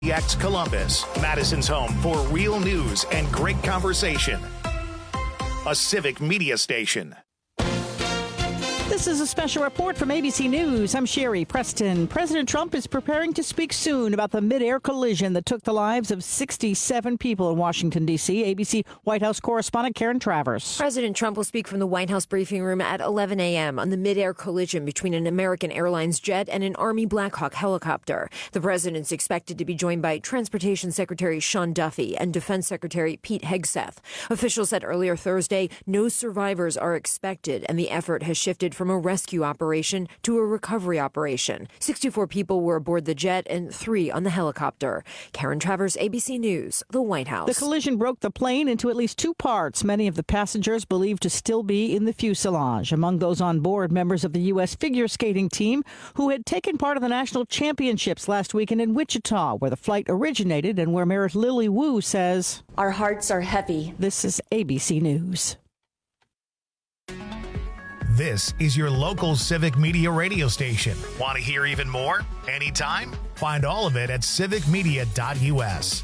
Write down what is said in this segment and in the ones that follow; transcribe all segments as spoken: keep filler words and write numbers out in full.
X Columbus, Madison's home for real news and great conversation. A Civic Media station. This is a special report from A B C News. I'm Sherry Preston. President Trump is preparing to speak soon about the mid-air collision that took the lives of sixty-seven people in Washington, D C A B C White House correspondent Karen Travers. President Trump will speak from the White House briefing room at eleven a.m. on the mid-air collision between an American Airlines jet and an Army Black Hawk helicopter. The president's expected to be joined by Transportation Secretary Sean Duffy and Defense Secretary Pete Hegseth. Officials said earlier Thursday no survivors are expected, and the effort has shifted from a rescue operation to a recovery operation. sixty-four people were aboard the jet and three on the helicopter. Karen Travers, A B C News, the White House. The collision broke the plane into at least two parts. Many of the passengers believed to still be in the fuselage. Among those on board, members of the U S figure skating team who had taken part in the national championships last weekend in Wichita, where the flight originated and where Mayor Lily Wu says, "Our hearts are heavy." This is A B C News. This is your local Civic Media radio station. Want to hear even more? Anytime? Find all of it at civic media dot u s.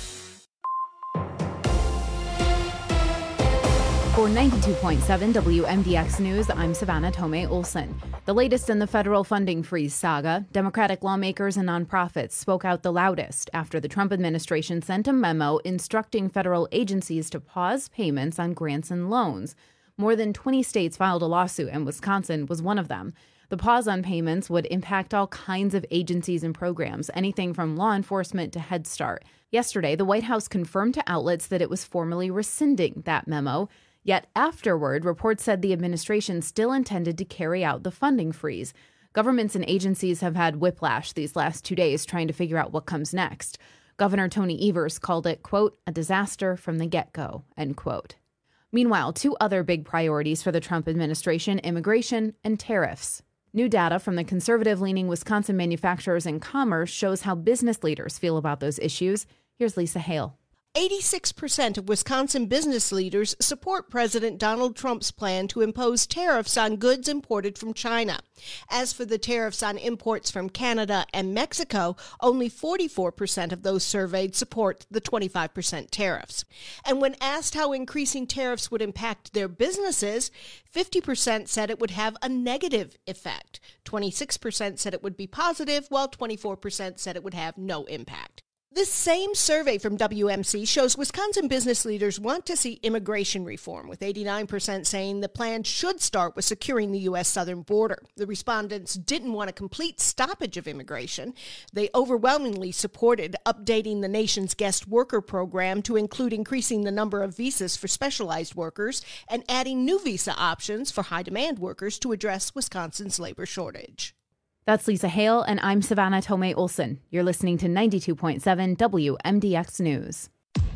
For ninety-two point seven W M D X News, I'm Savannah Tomei Olson. The latest in the federal funding freeze saga, Democratic lawmakers and nonprofits spoke out the loudest after the Trump administration sent a memo instructing federal agencies to pause payments on grants and loans. More than twenty states filed a lawsuit, and Wisconsin was one of them. The pause on payments would impact all kinds of agencies and programs, anything from law enforcement to Head Start. Yesterday, the White House confirmed to outlets that it was formally rescinding that memo. Yet afterward, reports said the administration still intended to carry out the funding freeze. Governments and agencies have had whiplash these last two days trying to figure out what comes next. Governor Tony Evers called it, quote, a disaster from the get-go, end quote. Meanwhile, two other big priorities for the Trump administration, immigration and tariffs. New data from the conservative-leaning Wisconsin Manufacturers and Commerce shows how business leaders feel about those issues. Here's Lisa Hale. eighty-six percent of Wisconsin business leaders support President Donald Trump's plan to impose tariffs on goods imported from China. As for the tariffs on imports from Canada and Mexico, only forty-four percent of those surveyed support the twenty-five percent tariffs. And when asked how increasing tariffs would impact their businesses, fifty percent said it would have a negative effect. twenty-six percent said it would be positive, while twenty-four percent said it would have no impact. This same survey from W M C shows Wisconsin business leaders want to see immigration reform, with eighty-nine percent saying the plan should start with securing the U S southern border. The respondents didn't want a complete stoppage of immigration. They overwhelmingly supported updating the nation's guest worker program to include increasing the number of visas for specialized workers and adding new visa options for high-demand workers to address Wisconsin's labor shortage. That's Lisa Hale, and I'm Savannah Tomei Olson. You're listening to ninety-two point seven W M D X News.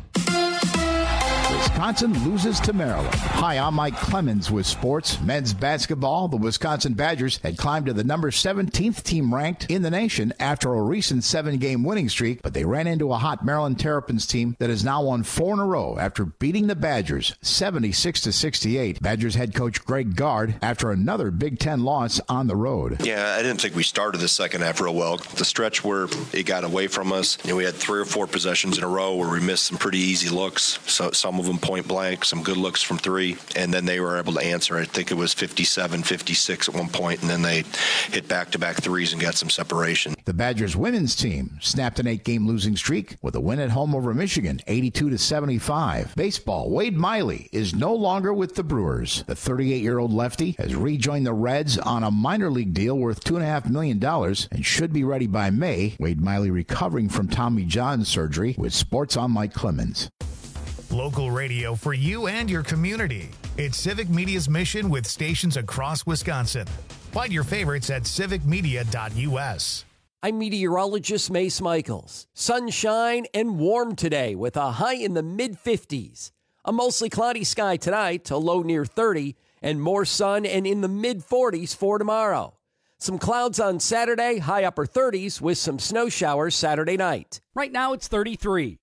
Wisconsin loses to Maryland. Hi, I'm Mike Clemens with sports. Men's basketball, the Wisconsin Badgers had climbed to the number seventeenth team ranked in the nation after a recent seven-game winning streak, but they ran into a hot Maryland Terrapins team that has now won four in a row after beating the Badgers seventy-six to sixty-eight. Badgers head coach Greg Gard after another Big Ten loss on the road. Yeah, I didn't think we started the second half real well. The stretch where it got away from us, you know, we had three or four possessions in a row where we missed some pretty easy looks. So some of them point blank, some good looks from three, and then they were able to answer. I think it was fifty-seven fifty-six at one point, and then they hit back-to-back threes and got some separation. The Badgers women's team snapped an eight-game losing streak with a win at home over Michigan, eighty-two to seventy-five. Baseball, Wade Miley is no longer with the Brewers. The thirty-eight-year-old lefty has rejoined the Reds on a minor league deal worth two point five million dollars and should be ready by May. Wade Miley recovering from Tommy John surgery. With sports, I'm Mike Clemens. Local radio for you and your community. It's Civic Media's mission with stations across Wisconsin. Find your favorites at civic media dot u s. I'm meteorologist Mace Michaels. Sunshine and warm today with a high in the mid fifties. A mostly cloudy sky tonight to low near thirty, and more sun and in the mid forties for tomorrow. Some clouds on Saturday, high upper thirties with some snow showers Saturday night. Right now it's thirty-three.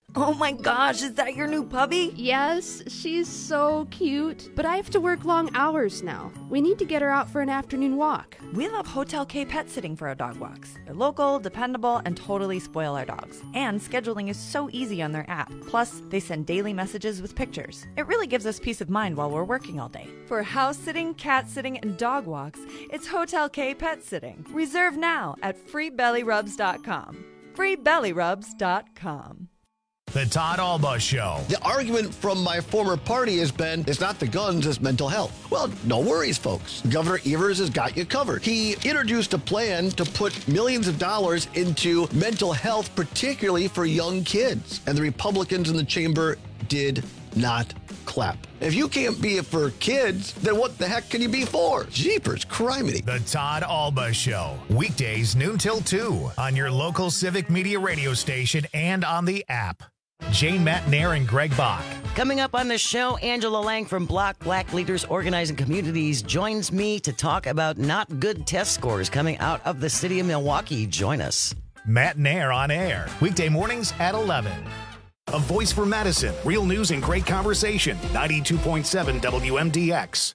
Oh my gosh, is that your new puppy? Yes, she's so cute. But I have to work long hours now. We need to get her out for an afternoon walk. We love Hotel K pet sitting for our dog walks. They're local, dependable, and totally spoil our dogs. And scheduling is so easy on their app. Plus, they send daily messages with pictures. It really gives us peace of mind while we're working all day. For house sitting, cat sitting, and dog walks, it's Hotel K pet sitting. Reserve now at free belly rubs dot com. free belly rubs dot com. The Todd Alba Show. The argument from my former party has been, it's not the guns, it's mental health. Well, no worries, folks. Governor Evers has got you covered. He introduced a plan to put millions of dollars into mental health, particularly for young kids. And the Republicans in the chamber did not clap. If you can't be it for kids, then what the heck can you be for? Jeepers, criminy. The Todd Alba Show. Weekdays noon till two on your local Civic Media radio station and on the app. Jane Matnair and Greg Bach. Coming up on the show, Angela Lang from Block Black Leaders Organizing Communities joins me to talk about not good test scores coming out of the city of Milwaukee. Join us. Matnair on air. Weekday mornings at eleven. A voice for Madison. Real news and great conversation. ninety-two point seven W M D X.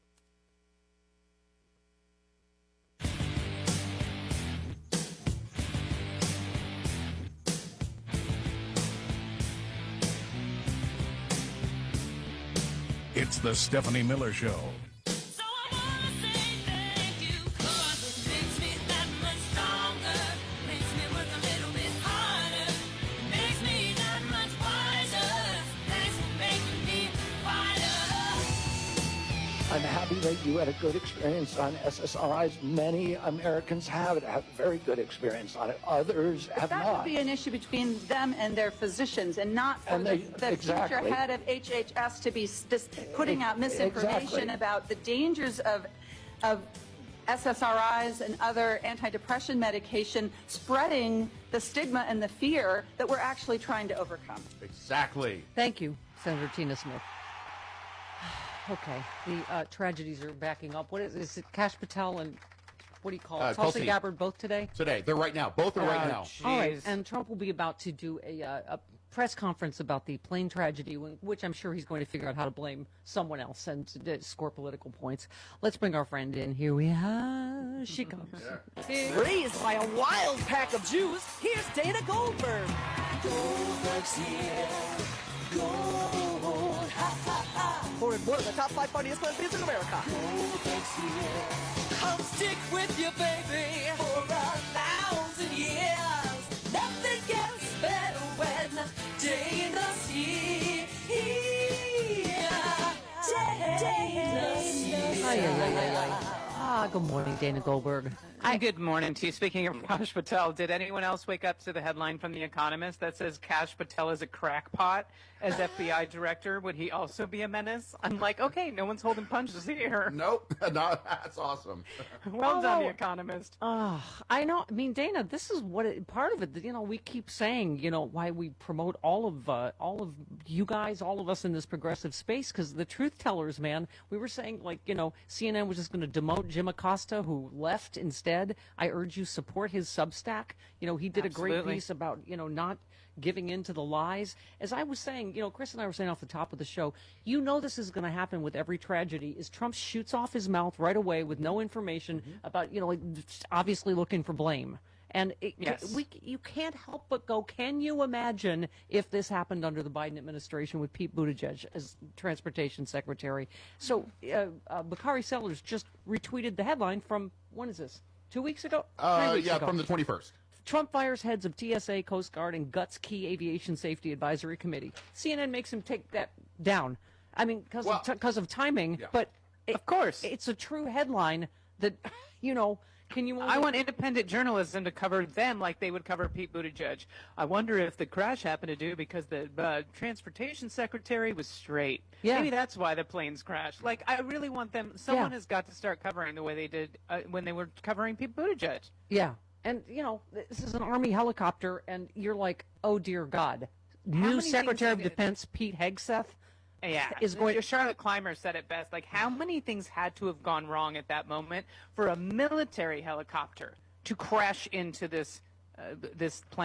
It's the Stephanie Miller Show. I'm happy that you had a good experience on S S R Is. Many Americans have have a very good experience on it. Others but have that not. That would be an issue between them and their physicians, and not for and they, the, the exactly. future head of H H S to be just putting out misinformation exactly. about the dangers of of S S R Is and other antidepressant medication, spreading the stigma and the fear that we're actually trying to overcome. Exactly. Thank you, Senator Tina Smith. Okay, the uh, tragedies are backing up. What is, is it? Kash Patel and what do you call it? Uh, Tulsi Tulsi. Gabbard both today? Today. They're right now. Both are right Uh, now. All right, and Trump will be about to do a, uh, a press conference about the plane tragedy, when, which I'm sure he's going to figure out how to blame someone else and to, uh, score political points. Let's bring our friend in. Here we are. She comes. Raised by a wild pack of Jews, here's Dana Goldberg. Goldberg's here. Gold. Ha, ha, ha. For one of the top five funniest lesbians in America. Goldberg's here. Come stick with you, baby, for a thousand years. Nothing gets better when Dana's here. Dana's here. Ay, ay, ay, ay, ay. Ah, good morning, Dana Goldberg. Hi, good morning to you. Speaking of Kash Patel, did anyone else wake up to the headline from The Economist that says Kash Patel is a crackpot as F B I director? Would he also be a menace? I'm like, okay, no one's holding punches here. Nope. No, that's awesome. Well done, The Economist. Uh, I know. I mean, Dana, this is what it, part of it. You know, we keep saying, you know, why we promote all of uh, all of you guys, all of us in this progressive space, because the truth tellers, man. We were saying, like, you know, C N N was just going to demote Jim Acosta, who left instead. I urge you support his Substack. You know, he did Absolutely. a great piece about, you know, not giving in to the lies. As I was saying, you know, Chris and I were saying off the top of the show, you know this is going to happen with every tragedy, is Trump shoots off his mouth right away with no information mm-hmm. about, you know, like obviously looking for blame. And it, yes. we, you can't help but go, can you imagine if this happened under the Biden administration with Pete Buttigieg as transportation secretary? So uh, uh, Bakari Sellers just retweeted the headline from, when is this, two weeks ago? Uh, Three weeks yeah, ago. from the twenty-first. Trump fires heads of T S A, Coast Guard, and Guts Key Aviation Safety Advisory Committee. C N N makes him take that down. I mean, because well, of, t- 'cause of timing, yeah. but it, of course, it's a true headline that, you know, can you... Only... I want independent journalism to cover them like they would cover Pete Buttigieg. I wonder if the crash happened to do because the uh, transportation secretary was straight. Yeah. Maybe that's why the planes crashed. Like, I really want them... Someone Yeah. has got to start covering the way they did uh, when they were covering Pete Buttigieg. Yeah. And, you know, this is an Army helicopter, and you're like, oh, dear God. How New many Secretary of things- Defense Pete Hegseth Yeah, is going. Charlotte Clymer said it best. Like, how many things had to have gone wrong at that moment for a military helicopter to crash into this uh, this plane?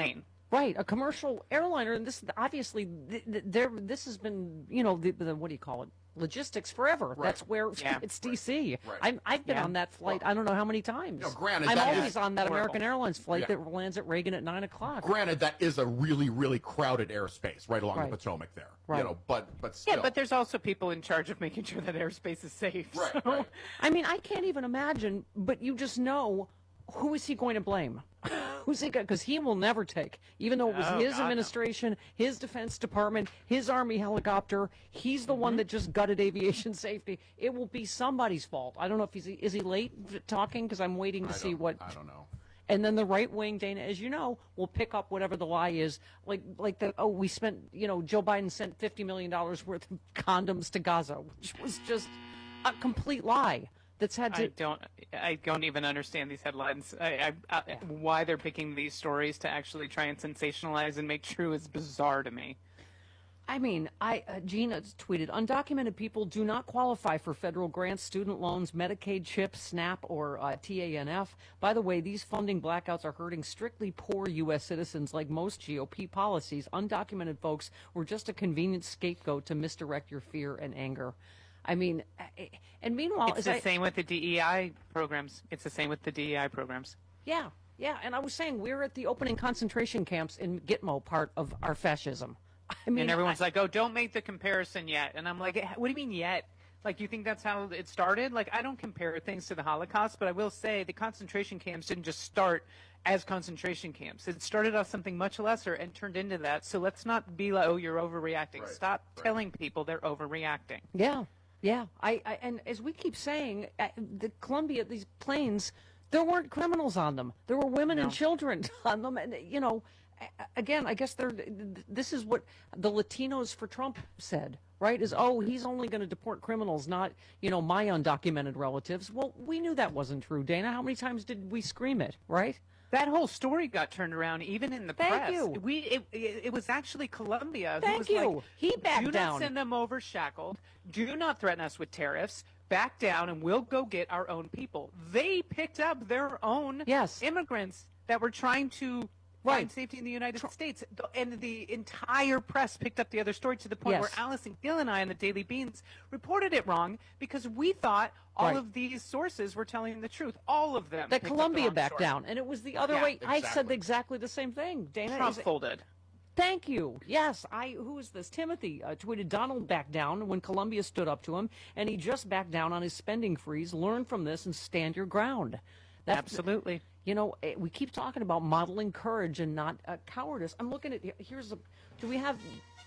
Right, a commercial airliner, and this obviously, th- th- there. This has been, you know, the, the what do you call it? Logistics forever. Right. That's where Yeah. it's D C. Right. I'm, I've been Yeah. on that flight. I don't know how many times. You know, granted, I'm that always is on that horrible. American Airlines flight Yeah. that lands at Reagan at nine o'clock. Granted, that is a really, really crowded airspace right along Right. the Potomac there. Right. You know, but but still. Yeah, but there's also people in charge of making sure that airspace is safe. Right, so- right. I mean, I can't even imagine, but you just know, who is he going to blame? Who's he going? Because he will never take, even though it was Oh, his God, no. administration, his Defense Department, his Army helicopter. He's the one that just gutted aviation safety. It will be somebody's fault. I don't know if he's is he late talking because I'm waiting to I see don't- what. I don't know. And then the right wing, Dana, as you know, will pick up whatever the lie is. Like, like the oh, we spent, you know, Joe Biden sent fifty million dollars worth of condoms to Gaza, which was just a complete lie. That's had to. I don't. I don't even understand these headlines. I, I, I, why they're picking these stories to actually try and sensationalize and make true is bizarre to me. I mean, I uh, Gina tweeted, undocumented people do not qualify for federal grants, student loans, Medicaid, CHIP, SNAP, or uh, T A N F. By the way, these funding blackouts are hurting strictly poor U S citizens. Like most G O P policies, undocumented folks were just a convenient scapegoat to misdirect your fear and anger. I mean, and meanwhile, It's as the I, same with the D E I programs. It's the same with the D E I programs. yeah, yeah, and I was saying we're at the opening concentration camps in Gitmo, part of our fascism. I mean, and everyone's I- like, "Oh, don't make the comparison yet." And I'm like, "What do you mean yet? Like, you think that's how it started?" Like, I don't compare things to the Holocaust, but I will say the concentration camps didn't just start as concentration camps. It started off something much lesser and turned into that. So let's not be like, "Oh, you're overreacting." Right, Stop right. telling people they're overreacting. Yeah, yeah. I, I and as we keep saying, uh, the Columbia, these planes, there weren't criminals on them. There were women and children on them, and you know, a- again, I guess they're. This is what the Latinos for Trump said, right? Is oh, he's only going to deport criminals, not you know my undocumented relatives. Well, we knew that wasn't true, Dana. How many times did we scream it, right? That whole story got turned around, even in the Thank press. you. We it, it, it was actually Columbia who Thank was you. like, He backed "Do down. not send them over shackled. Do not threaten us with tariffs. Back down, and we'll go get our own people." They picked up their own Yes. immigrants that were trying to Right. find safety in the United States, The- and the entire press picked up the other story to the point Yes. where Allison Gill and I on the Daily Beans reported it wrong because we thought all Right. of these sources were telling the truth. All of them. That picked up the Columbia wrong backed story. down, and it was the other Yeah, way. I said exactly. exactly the same thing. Dana, Trump is- folded. Thank you. Yes, I. Who is this? Timothy uh, tweeted Donald backed down when Columbia stood up to him, and he just backed down on his spending freeze. Learn from this and stand your ground. That's, Absolutely. You know, eh, we keep talking about modeling courage and not uh, cowardice. I'm looking at here's a. Do we have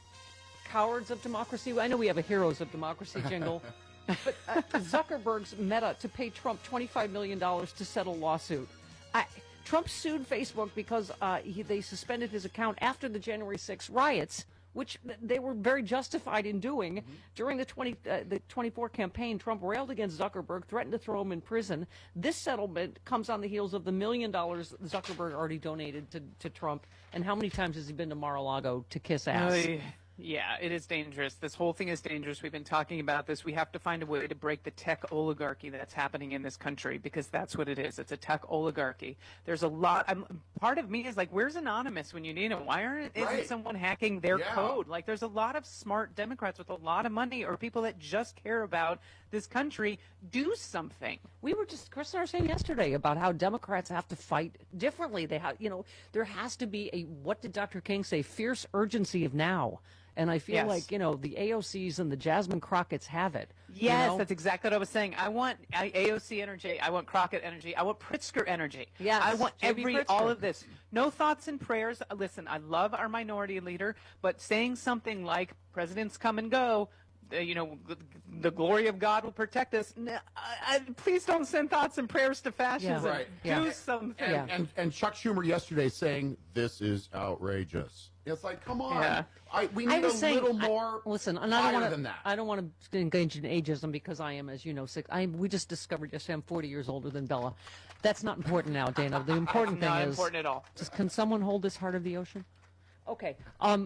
cowards of democracy? I know we have a heroes of democracy jingle. But uh, Zuckerberg's Meta to pay Trump twenty-five million dollars to settle lawsuit. I, Trump sued Facebook because uh, he, they suspended his account after the January sixth riots, which th- they were very justified in doing. Mm-hmm. During the twenty uh, the twenty-four campaign, Trump railed against Zuckerberg, threatened to throw him in prison. This settlement comes on the heels of the million dollars Zuckerberg already donated to, to Trump. And how many times has he been to Mar-a-Lago to kiss ass? Oy. Yeah, it is dangerous. This whole thing is dangerous. We've been talking about this. We have to find a way to break the tech oligarchy that's happening in this country, because that's what it is. It's a tech oligarchy. There's a lot. I'm, part of me is like, where's Anonymous when you need him? Why aren't isn't Right. someone hacking their Yeah. code? Like, there's a lot of smart Democrats with a lot of money, or people that just care about this country. Do something. We were just, Chris and I were saying yesterday about how Democrats have to fight differently. They have, you know, there has to be a, what did Doctor King say, fierce urgency of now. And I feel Yes. like, you know, the A O Cs and the Jasmine Crockett's have it. you Yes, know? that's exactly what I was saying. I want A O C energy. I want Crockett energy. I want Pritzker energy. Yes, I want J B every Pritzker. all of this. No thoughts and prayers. Uh, Listen, I love our minority leader, but saying something like "presidents come and go," uh, you know, the, the glory of God will protect us. No, I, I, please don't send thoughts and prayers to fascism. Right. Do Yeah. something. And, and, and Chuck Schumer yesterday saying, this is outrageous. It's like, come on. Yeah. I, we I need a was saying, little I- more listen, and I fire don't want than to. that. I don't want to engage in ageism because I am, as you know, six. I we just discovered yesterday I'm forty years older than Bella. That's not important now, Dana. The important Not thing is, important at all. just can someone hold this heart of the ocean? Okay. Um,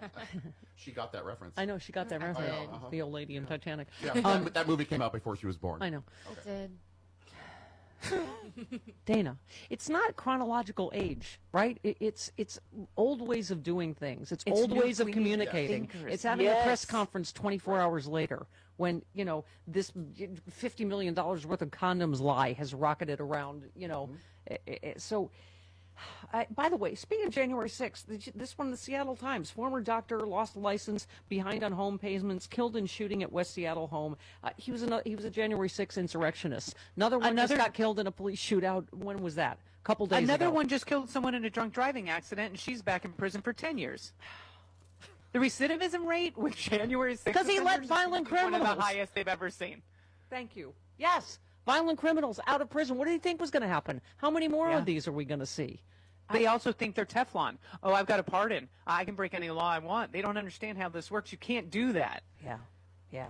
She got that reference. I know she got that I reference. know, uh-huh. The old lady in Titanic. Yeah, Um, that, that movie came out before she was born. I know. It did. Dana, it's not chronological age, right? It, it's it's old ways of doing things. It's, It's old ways of nuclear communicating. thinkers. It's having a press Yes. conference twenty-four hours later when, you know, this fifty million dollars worth of condoms lie has rocketed around, you know. Mm-hmm. I- I- so, I, by the way, speaking of January sixth, the- this one, the Seattle Times, former doctor lost license, behind on home payments, killed in shooting at West Seattle home. Uh, he was another, he was a January sixth insurrectionist. Another one Another- just got killed in a police shootout. When was that? A couple days Another ago. one just killed someone in a drunk driving accident, and she's back in prison for ten years. The recidivism rate with January sixth Because he let offenders violent is one of criminals. the highest they've ever seen. Thank you. Yes, violent criminals out of prison. What do you think was going to happen? How many more Yeah. of these are we going to see? They also think they're Teflon. Oh, I've got a pardon. I can break any law I want. They don't understand how this works. You can't do that. Yeah, yeah.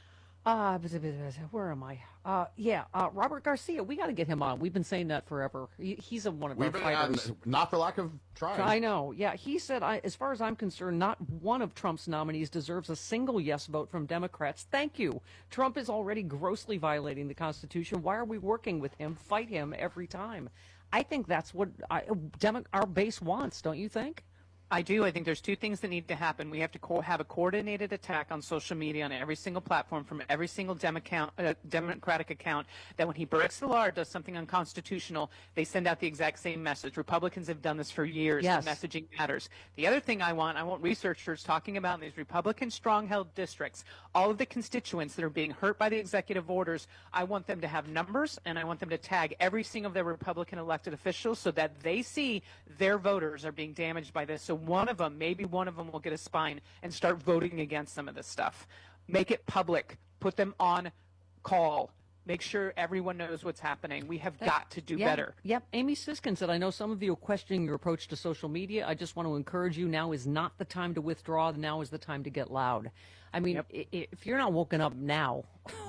Uh, where am I? Uh, yeah, uh, Robert Garcia. We got to get him on. We've been saying that forever. He, he's a, one of We've our been, fighters. uh, not for lack of trying. I know. Yeah, he said, I, as far as I'm concerned, not one of Trump's nominees deserves a single yes vote from Democrats. Thank you. Trump is already grossly violating the Constitution. Why are we working with him? Fight him every time. I think that's what I, Demo- our base wants, don't you think? I do. I think there's two things that need to happen. We have to co- have a coordinated attack on social media on every single platform from every single Dem- account, uh, Democratic account that when he breaks the law or does something unconstitutional, they send out the exact same message. Republicans have done this for years. Yes. The messaging matters. The other thing I want, I want researchers talking about in these Republican strong-held districts, all of the constituents that are being hurt by the executive orders, I want them to have numbers, and I want them to tag every single of their Republican elected officials so that they see their voters are being damaged by this. So one of them, maybe one of them will get a spine and start voting against some of this stuff. Make it public. Put them on call. Make sure everyone knows what's happening. We have got to do Yeah, better. Yep. Amy Siskin said, I know some of you are questioning your approach to social media. I just want to encourage you, now is not the time to withdraw. Now is the time to get loud. I mean, i- i- if you're not woken up now,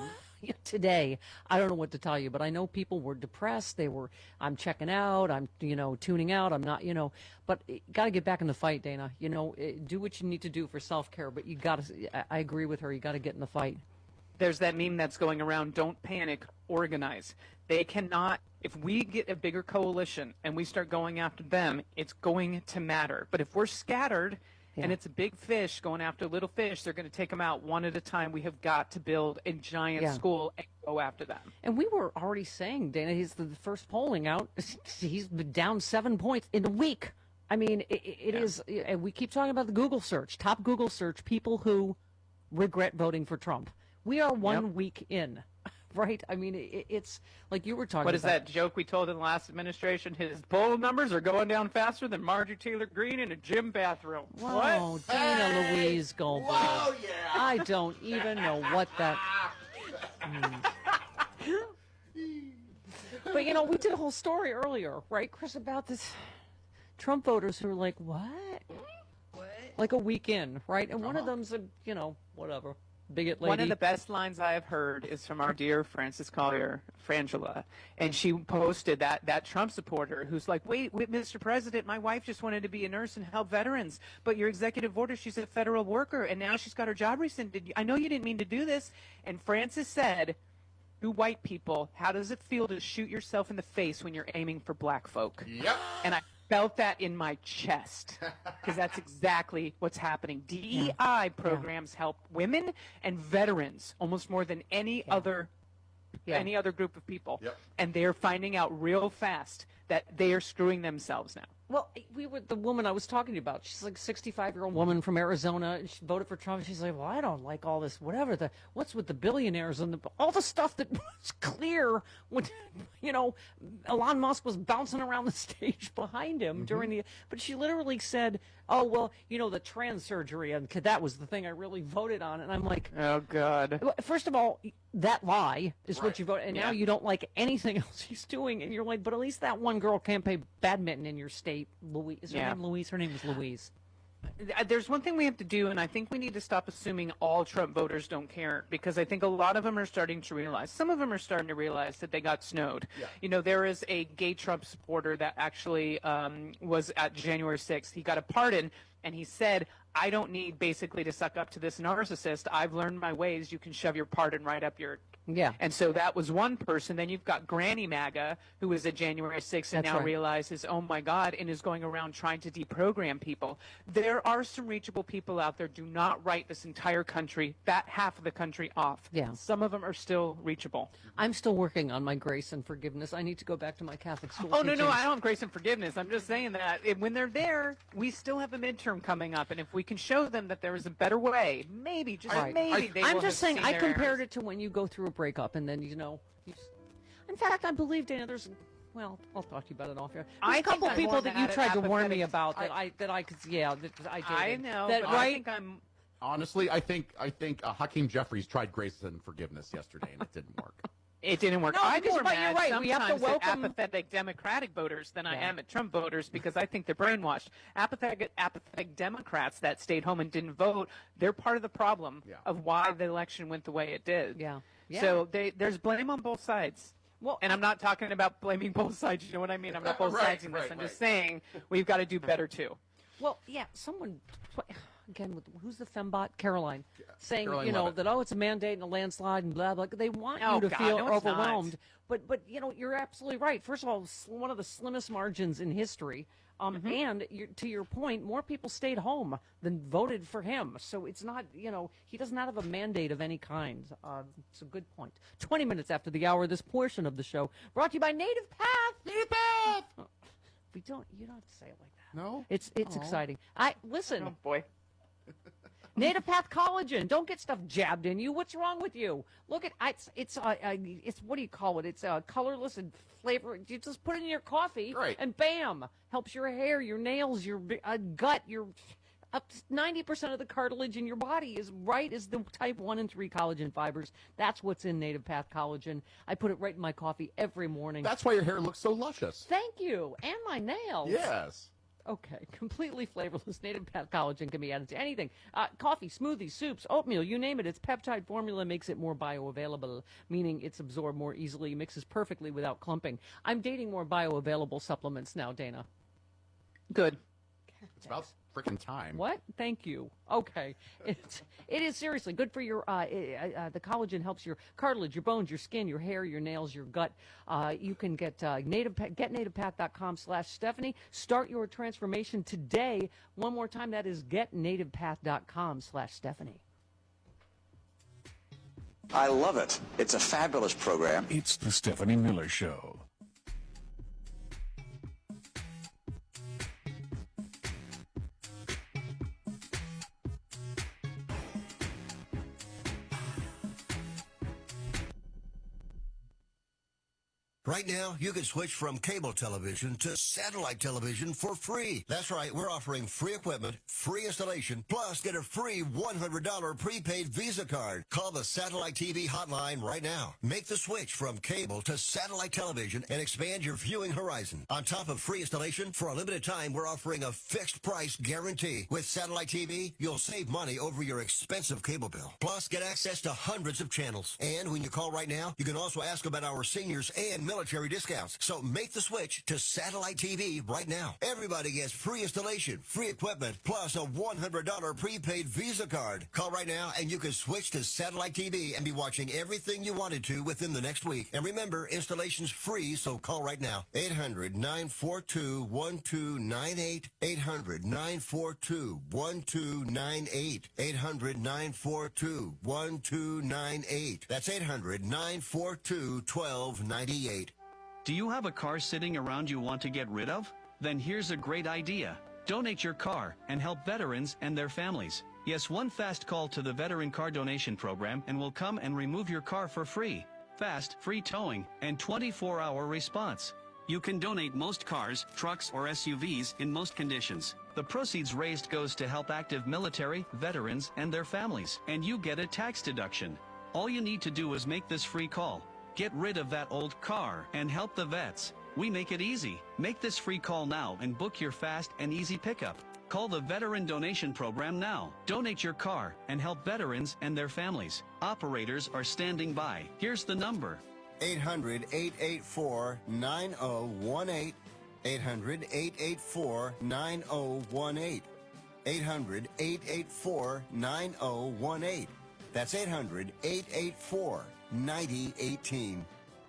today, I don't know what to tell you, but I know people were depressed. They were, I'm checking out. I'm, you know, tuning out. I'm not, you know, but got to get back in the fight, Dana. You know, eh, do what you need to do for self-care, but you got to, I agree with her. You got to get in the fight. There's that meme that's going around, don't panic, organize. They cannot, if we get a bigger coalition and we start going after them, it's going to matter. But if we're scattered and Yeah. it's a big fish going after little fish, they're going to take them out one at a time. We have got to build a giant Yeah. school and go after them. And we were already saying, Dana, he's the first polling out. He's been down seven points in a week. I mean, it, it Yeah. is, and we keep talking about the Google search, top Google search, people who regret voting for Trump. We are one Yep. week in, right? I mean, it, it's like you were talking What is about. that joke we told in the last administration? His poll numbers are going down faster than Marjorie Taylor Greene in a gym bathroom. Whoa, What? Dana Louise Goldberg. Whoa, yeah. I don't even know what that means. But, you know, we did a whole story earlier, right, Chris, about this Trump voters who are like, what? What? Like a week in, right? And one of them's a, you know, whatever, bigot lady. One of the best lines I have heard is from our dear Frances Collier, Frangela, and she posted that that Trump supporter who's like, wait, wait, Mister President, my wife just wanted to be a nurse and help veterans, but your executive order, she's a federal worker, and now she's got her job rescinded. I know you didn't mean to do this. And Frances said, to white people, how does it feel to shoot yourself in the face when you're aiming for black folk? Yep. And I felt that in my chest because that's exactly what's happening. D E I programs help women and veterans almost more than any other Yeah. any other group of people. Yep. And they're finding out real fast that they are screwing themselves now. Well, we were the woman I was talking to you about. She's like a sixty-five-year-old woman from Arizona, and she voted for Trump. She's like, well, I don't like all this, whatever. The what's with the billionaires and the, all the stuff that was clear when, you know, Elon Musk was bouncing around the stage behind him during the. But she literally said, "Oh well, you know, the trans surgery, and that was the thing I really voted on." And I'm like, oh God. well, first of all, that lie is what you voted, and now Yeah. you don't like anything else he's doing, and you're like, but at least that one girl can't play badminton in your state. Louise, is her Yeah. name Louise? Her name is Louise. Uh, There's one thing we have to do, and I think we need to stop assuming all Trump voters don't care, because I think a lot of them are starting to realize, some of them are starting to realize that they got snowed. Yeah. You know, there is a gay Trump supporter that actually um, was at January sixth. He got a pardon, and he said, I don't need basically to suck up to this narcissist. I've learned my ways. You can shove your pardon right up your Yeah. And so that was one person. Then you've got Granny MAGA, who was at January sixth and That's now right. realizes, oh my God, and is going around trying to deprogram people. There are some reachable people out there. Do not write this entire country, that half of the country off. Yeah. Some of them are still reachable. I'm still working on my grace and forgiveness. I need to go back to my Catholic school. Oh, no, no, teachings. I don't have grace and forgiveness. I'm just saying that if, when they're there, we still have a midterm coming up. And if we can show them that there is a better way, maybe, just Right. maybe they I'm will just have saying, seen I their compared errors. it to when you go through a breakup and then, you know. You just, in fact, I believe, Dana, there's. Well, I'll talk to you about it off here. There's I a couple think I'm people more that mad you at tried to warn me apathetic- about that I, that I could, yeah, that I did. I know, That, but right? I think I'm. Honestly, I think I think uh, Hakeem Jeffries tried grace and forgiveness yesterday, and it didn't work. It didn't work. No, I'm because- more but you're mad right. We have to sometimes at welcome- apathetic Democratic voters than I Yeah. am at Trump voters because I think they're brainwashed. Apathetic, apathetic Democrats that stayed home and didn't vote, they're part of the problem Yeah. of why the election went the way it did. Yeah. Yeah. So they, there's blame on both sides. Well, and I'm not talking about blaming both sides. You know what I mean? I'm not both Right, sides in this. right, I'm right. just saying we've got to do better too. Well, yeah, someone again with who's the fembot Caroline saying Caroline you know Levitt. that oh it's a mandate and a landslide and blah blah. They want Oh, you to God, feel no, it's not. overwhelmed, but but you know you're absolutely right. First of all, s- one of the slimmest margins in history. Um, Mm-hmm. And you're, to your point, more people stayed home than voted for him. So it's not, you know, he does not have a mandate of any kind. Uh, it's a good point. twenty minutes after the hour, this portion of the show brought to you by Native Path. Native Path. We don't. You don't have to say it like that. No. It's it's Aw. exciting. I listen. Oh boy. Native Path Collagen. Don't get stuff jabbed in you. What's wrong with you? Look at it's it's uh, uh, it's what do you call it? It's uh, colorless and flavor. You just put it in your coffee, Right. and bam, helps your hair, your nails, your uh, gut, your up ninety percent of the cartilage in your body is right as the type one and three collagen fibers. That's what's in Native Path Collagen. I put it right in my coffee every morning. That's why your hair looks so luscious. Thank you, and my nails. Yes. Okay, completely flavorless Native Path Collagen can be added to anything. Uh, coffee, smoothies, soups, oatmeal, you name it. Its peptide formula makes it more bioavailable, meaning it's absorbed more easily, mixes perfectly without clumping. I'm dating more bioavailable supplements now, Dana. Good. It's about freaking time. What? Thank you. Okay. It's, it is seriously good for your, uh, uh, uh, the collagen helps your cartilage, your bones, your skin, your hair, your nails, your gut. Uh, you can get uh, native, getnativepath.com slash Stephanie. Start your transformation today. One more time, that is getnativepath.com slash Stephanie. I love it. It's a fabulous program. It's the Stephanie Miller Show. Right now, you can switch from cable television to satellite television for free. That's right, we're offering free equipment, free installation, plus get a free one hundred dollars prepaid Visa card. Call the Satellite T V hotline right now. Make the switch from cable to satellite television and expand your viewing horizon. On top of free installation, for a limited time, we're offering a fixed price guarantee. With Satellite T V, you'll save money over your expensive cable bill. Plus, get access to hundreds of channels. And when you call right now, you can also ask about our seniors and military discounts. So make the switch to Satellite T V right now. Everybody gets free installation, free equipment, plus a one hundred dollars prepaid Visa card. Call right now and you can switch to Satellite T V and be watching everything you wanted to within the next week. And remember, installation's free, so call right now. eight hundred, nine four two, one two nine eight. eight hundred, nine four two, one two nine eight. eight hundred, nine four two, one two nine eight. That's eight hundred, nine four two, one two nine eight. Do you have a car sitting around you want to get rid of? Then here's a great idea. Donate your car and help veterans and their families. Yes, one fast call to the Veteran Car Donation Program and we'll come and remove your car for free. Fast, free towing, and twenty-four hour response. You can donate most cars, trucks, or S U Vs in most conditions. The proceeds raised goes to help active military, veterans, and their families, and you get a tax deduction. All you need to do is make this free call. Get rid of that old car and help the vets. We make it easy. Make this free call now and book your fast and easy pickup. Call the Veteran Donation Program now. Donate your car and help veterans and their families. Operators are standing by. Here's the number. eight hundred, eight eight four, nine zero one eight. eight hundred, eight eight four, nine zero one eight. eight hundred, eight eight four, nine zero one eight. That's eight hundred, eight eight four, ninety eighteen.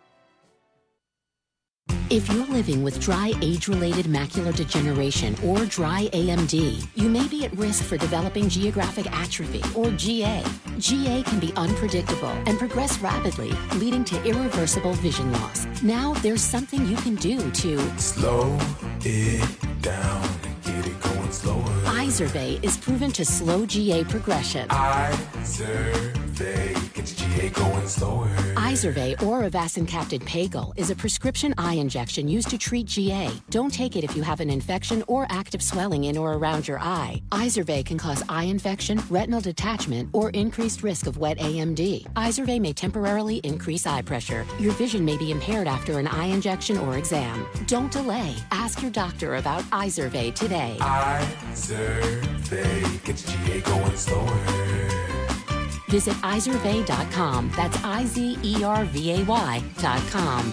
If you're living with dry age-related macular degeneration or dry A M D, you may be at risk for developing geographic atrophy or G A. G A can be unpredictable and progress rapidly, leading to irreversible vision loss. Now there's something you can do to slow it down and get it going slower. Izervay is proven to slow G A progression. Izervay gets G A going slower. Izervay or avacincaptad pagel is a prescription eye injection used to treat G A. Don't take it if you have an infection or active swelling in or around your eye. Izervay can cause eye infection, retinal detachment, or increased risk of wet A M D. Izervay may temporarily increase eye pressure. Your vision may be impaired after an eye injection or exam. Don't delay. Ask your doctor about Izervay today. Izervay gets G A going slower. Visit Izervay dot com. That's I Z E R V A Y dot com.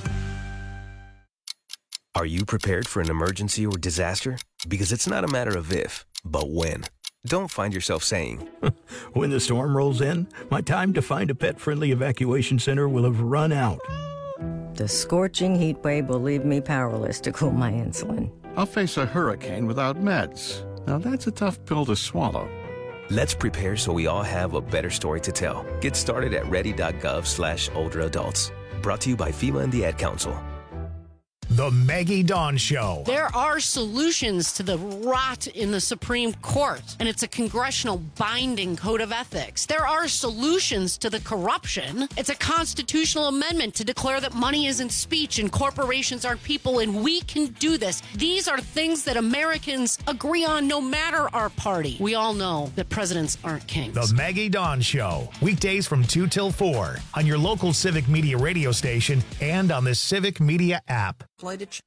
Are you prepared for an emergency or disaster? Because it's not a matter of if, but when. Don't find yourself saying, when the storm rolls in, my time to find a pet-friendly evacuation center will have run out. The scorching heat wave will leave me powerless to cool my insulin. I'll face a hurricane without meds. Now that's a tough pill to swallow. Let's prepare so we all have a better story to tell. Get started at ready.gov slash older adults. Brought to you by FEMA and the Ad Council. The Maggie Dawn Show. There are solutions to the rot in the Supreme Court, and it's a congressional binding code of ethics. There are solutions to the corruption. It's a constitutional amendment to declare that money isn't speech and corporations aren't people, and we can do this. These are things that Americans agree on no matter our party. We all know that presidents aren't kings. The Maggie Dawn Show. Weekdays from two till four on your local Civic Media radio station and on the Civic Media app. Play to ch-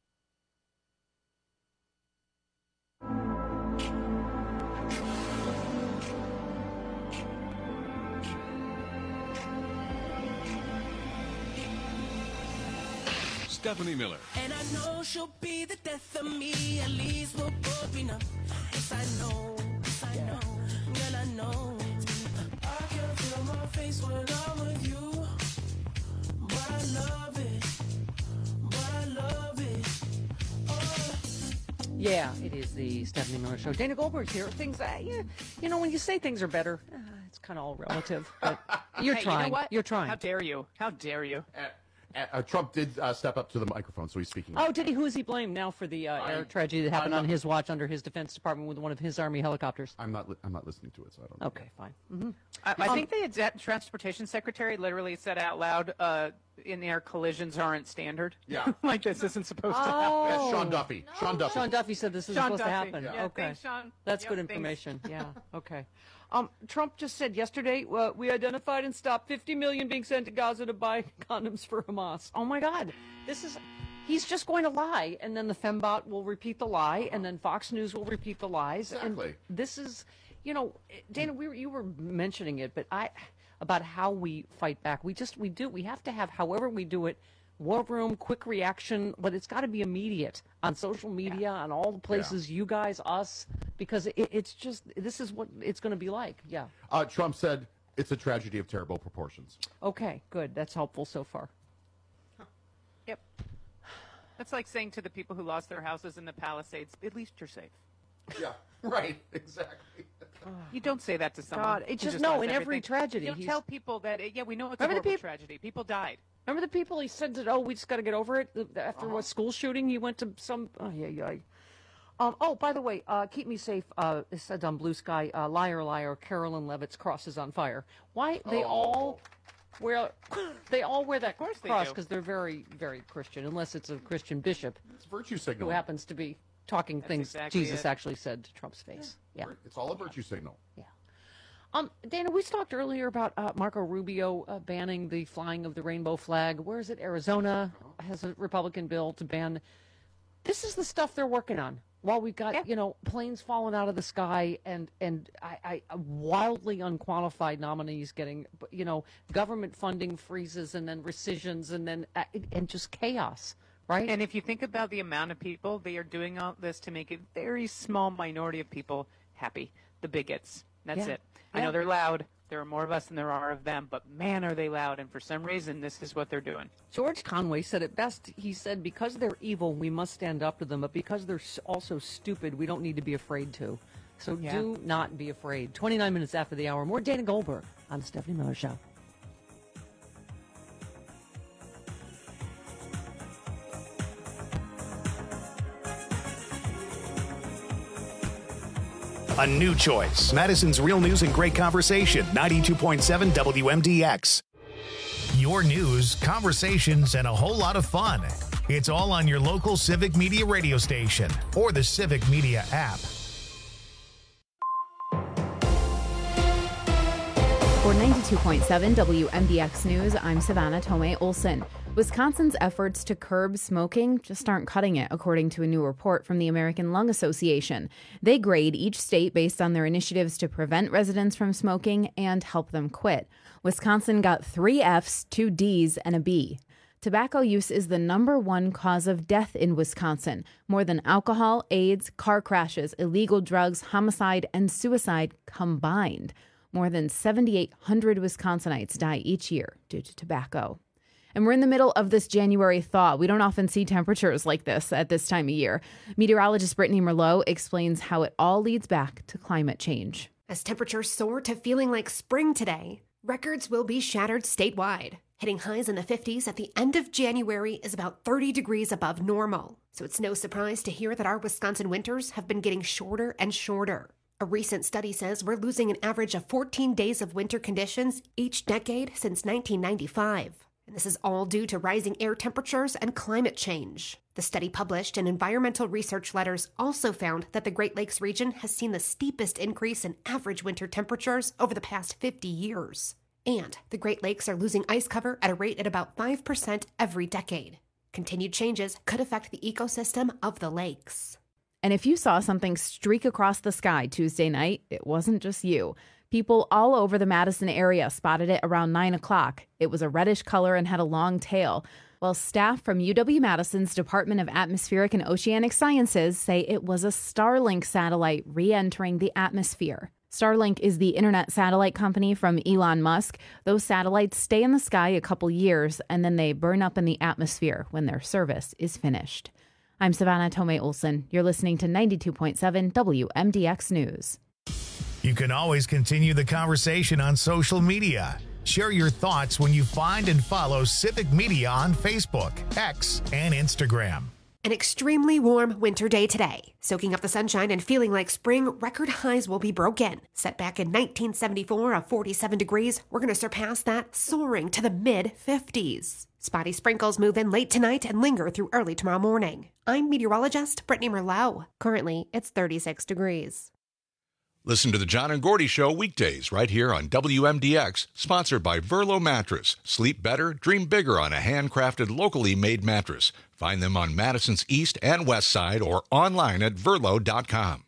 Stephanie Miller. And I know she'll be the death of me. At least we'll both be numb. Yes, I know. Yes, I know. Girl, I know. I can feel my face when I'm with you. But I love it. But I love it. Oh. Yeah, it is the Stephanie Miller Show. Dana Goldberg's here. Things, uh, yeah, you know, when you say things are better, uh, it's kind of all relative. But you're Hey, trying. You know what? You're trying. How dare you? How dare you? Uh, uh, Trump did uh, step up to the microphone, so he's speaking. Oh, did he? Who is he blamed now for the uh, air I- tragedy that happened I'm on not- his watch under his Defense Department with one of his Army helicopters? I'm not. Li- I'm not listening to it, so I don't know. Okay, fine. Mm-hmm. I, I think the Jet- transportation secretary literally said out loud, uh, in-air collisions aren't standard. Yeah. Like this isn't supposed to happen. Oh. That's Sean Duffy. Sean Duffy. Sean Duffy said this is Sean supposed Duffy. to happen. Yeah. Okay, Thanks, Sean. that's Yep, good thanks. information. Yeah. Okay. Um, Trump just said yesterday, uh, we identified and stopped fifty million being sent to Gaza to buy condoms for Hamas. Oh my God, this is. He's just going to lie, and then the Fembot will repeat the lie, and then Fox News will repeat the lies. Exactly. And this is, you know, Dana, we were, you were mentioning it, but I, about how we fight back. We just, we do, we have to have, however we do it, war room, quick reaction, but it's got to be immediate on social media, yeah. on all the places, yeah. you guys, us, because it, it's just, this is what it's going to be like. Yeah. Uh, Trump said it's a tragedy of terrible proportions. Okay, good. That's helpful so far. Yep. That's like saying to the people who lost their houses in the Palisades, at least you're safe. Yeah, right, exactly. You don't say that to someone. God, it's who just, no, lost in every everything. tragedy. You don't he's- tell people that, yeah, we know it's Remember a the horrible peop- tragedy. People died. Remember the people he said that, oh, we just got to get over it? After Uh-huh. what school shooting, he went to some, oh, yeah, yeah. Um, oh, by the way, uh, keep me safe. Uh, it said on Blue Sky, uh, liar, liar, Carolyn Levitt's cross is on fire. Why? They Oh. all wear, they all wear that course they cross do. because they're very, very Christian, unless it's a Christian bishop It's virtue who signal. happens to be talking That's things exactly Jesus it. actually said to Trump's face. Yeah. It's all a virtue signal. Um, Dana, we talked earlier about uh, Marco Rubio uh, banning the flying of the rainbow flag. Where is it? Arizona has a Republican bill to ban. This is the stuff they're working on. While we've got, you know, planes falling out of the sky and, and I, I, wildly unqualified nominees getting, you know, government funding freezes and then rescissions and then uh, and just chaos, right? And if you think about the amount of people, they are doing all this to make a very small minority of people happy. The bigots, That's Yeah. it. I Yeah. know they're loud. There are more of us than there are of them, but man, are they loud. And for some reason, this is what they're doing. George Conway said it best. He said, because they're evil, we must stand up to them, but because they're s- also stupid, we don't need to be afraid to. So Yeah. do not be afraid. twenty-nine minutes after the hour, more Dana Goldberg on the Stephanie Miller Show. A new choice. Madison's Real News and Great Conversation, ninety-two point seven W M D X. Your news, conversations, and a whole lot of fun. It's all on your local Civic Media radio station or the Civic Media app. For ninety-two point seven W M D X News, I'm Savannah Tomei Olson. Wisconsin's efforts to curb smoking just aren't cutting it, according to a new report from the American Lung Association. They grade each state based on their initiatives to prevent residents from smoking and help them quit. Wisconsin got three F's, two D's, and a B. Tobacco use is the number one cause of death in Wisconsin, more than alcohol, AIDS, car crashes, illegal drugs, homicide, and suicide combined. More than seven thousand eight hundred Wisconsinites die each year due to tobacco. And we're in the middle of this January thaw. We don't often see temperatures like this at this time of year. Meteorologist Brittany Merlot explains how it all leads back to climate change. As temperatures soar to feeling like spring today, records will be shattered statewide. Hitting highs in the fifties at the end of January is about thirty degrees above normal. So it's no surprise to hear that our Wisconsin winters have been getting shorter and shorter. A recent study says we're losing an average of fourteen days of winter conditions each decade since nineteen ninety-five. And this is all due to rising air temperatures and climate change. The study published in Environmental Research Letters also found that the Great Lakes region has seen the steepest increase in average winter temperatures over the past fifty years. And the Great Lakes are losing ice cover at a rate at about five percent every decade. Continued changes could affect the ecosystem of the lakes. And if you saw something streak across the sky Tuesday night, it wasn't just you. People all over the Madison area spotted it around nine o'clock. It was a reddish color and had a long tail. While staff from U W-Madison's Department of Atmospheric and Oceanic Sciences say it was a Starlink satellite re-entering the atmosphere. Starlink is the internet satellite company from Elon Musk. Those satellites stay in the sky a couple years, and then they burn up in the atmosphere when their service is finished. I'm Savannah Tomei Olson. You're listening to ninety-two point seven W M D X News. You can always continue the conversation on social media. Share your thoughts when you find and follow Civic Media on Facebook, X, and Instagram. An extremely warm winter day today. Soaking up the sunshine and feeling like spring, record highs will be broken. Set back in nineteen seventy-four of forty-seven degrees, we're going to surpass that, soaring to the mid fifties. Spotty sprinkles move in late tonight and linger through early tomorrow morning. I'm meteorologist Brittany Merlot. Currently, it's thirty-six degrees. Listen to the John and Gordy Show weekdays right here on W M D X, sponsored by Verlo Mattress. Sleep better, dream bigger on a handcrafted, locally made mattress. Find them on Madison's east and west side or online at verlo dot com.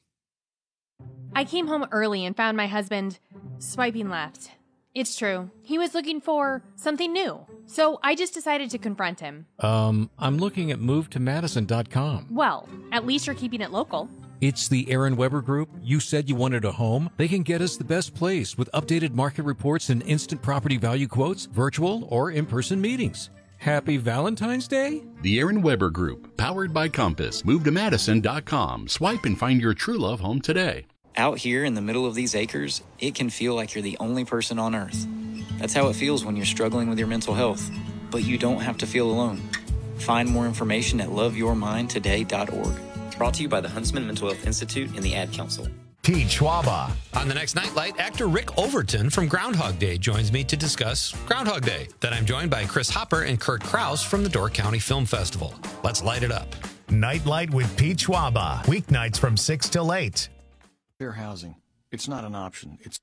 I came home early and found my husband swiping left. It's true. He was looking for something new. So I just decided to confront him. Um, I'm looking at move to madison dot com. Well, at least you're keeping it local. It's the Aaron Weber Group. You said you wanted a home. They can get us the best place with updated market reports and instant property value quotes, virtual or in-person meetings. Happy Valentine's Day? The Aaron Weber Group, powered by Compass. move to madison dot com. Swipe and find your true love home today. Out here in the middle of these acres, it can feel like you're the only person on earth. That's how it feels when you're struggling with your mental health. But you don't have to feel alone. Find more information at love your mind today dot org. Brought to you by the Huntsman Mental Health Institute and the Ad Council. Pete Schwaba. On the next Nightlight, actor Rick Overton from Groundhog Day joins me to discuss Groundhog Day. Then I'm joined by Chris Hopper and Kurt Krause from the Door County Film Festival. Let's light it up. Nightlight with Pete Schwaba. Weeknights from six till eight. Fair housing. It's not an option. It's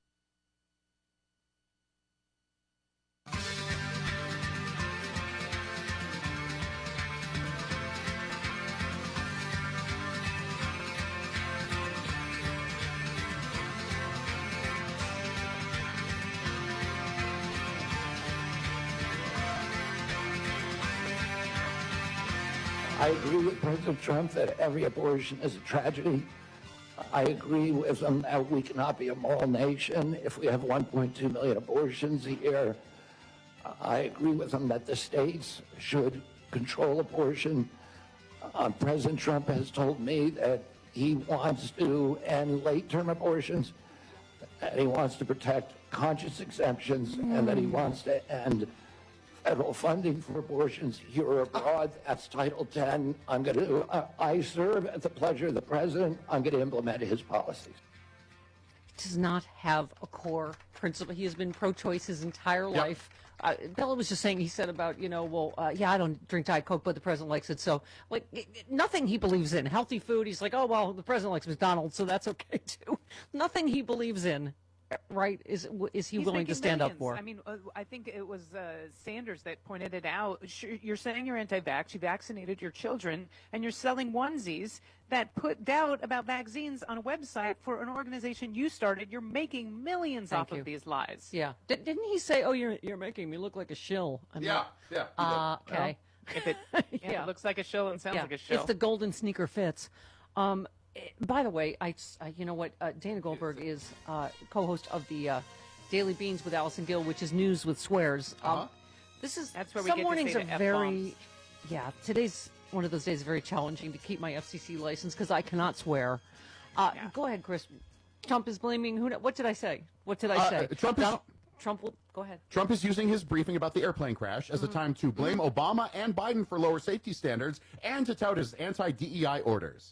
I agree with President Trump that every abortion is a tragedy. I agree with him that we cannot be a moral nation if we have one point two million abortions a year. I agree with him that the states should control abortion. Uh, President Trump has told me that he wants to end late-term abortions, that he wants to protect conscious exemptions, mm. and that he wants to end federal funding for abortions here or abroad. That's Title ten. I'm going to. Uh, I serve at the pleasure of the president. I'm going to implement his policies. Does not have a core principle. He has been pro-choice his entire Yep. life. Uh, Bella was just saying, he said about, you know, well, uh, yeah, I don't drink Diet Coke, but the president likes it. So, like, it, it- nothing he believes in. Healthy food, he's like, oh, well, the president likes McDonald's, so that's okay, too. Nothing he believes in, right, is is he He's willing to making stand millions. up for. I mean, uh, I think it was uh, Sanders that pointed it out. Sh- You're saying you're anti-vax, you vaccinated your children, and you're selling onesies that put doubt about vaccines on a website for an organization you started. You're making millions Thank off you. of these lies. Yeah. Did, didn't he say, oh, you're you're making me look like a shill? I mean, Yeah, yeah, he Uh, did. okay. If it, yeah, Yeah. it looks like a shill and sounds Yeah, like a shill. if the golden sneaker fits. Um, eh, by the way, I, uh, you know what? Uh, Dana Goldberg is uh, co-host of the uh, Daily Beans with Allison Gill, which is news with swears. Um, Uh-huh. This is That's where we some get to mornings say are the very. F-bombs. Yeah, today's one of those days very challenging to keep my F C C license because I cannot swear. Uh, Go ahead, Chris. Trump is blaming who? What did I say? What did I Uh, say? Trump is- Donald- Trump will go ahead. Trump is using his briefing about the airplane crash as a time to blame Obama and Biden for lower safety standards and to tout his anti-D E I orders.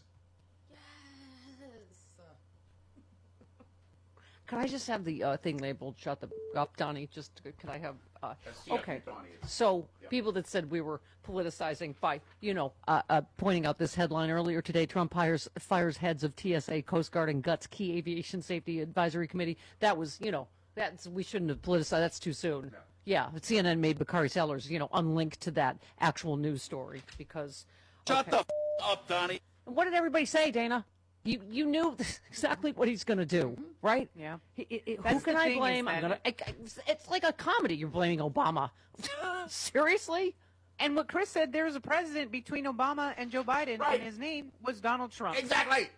Can I just have the uh, thing labeled "Shut the up, Donnie"? Just can I have? Uh, yeah, okay. Donnie is- So people that said we were politicizing by, you know, uh, uh, pointing out this headline earlier today: Trump hires fires heads of T S A, Coast Guard, and Guts Key Aviation Safety Advisory Committee. That was, you know, that's we shouldn't have politicized. That's too soon. Yeah, C N N made Bakari Sellers, you know, unlinked to that actual news story because. Shut okay. the f- up, Donnie. And what did everybody say, Dana? You you knew exactly what he's going to do, right? Yeah. He, he- he- who That's can the I thing is blame? I'm that- gonna. I, I- it's like a comedy. You're blaming Obama. Seriously? And what Chris said, there's a president between Obama and Joe Biden, and his name was Donald Trump. Exactly.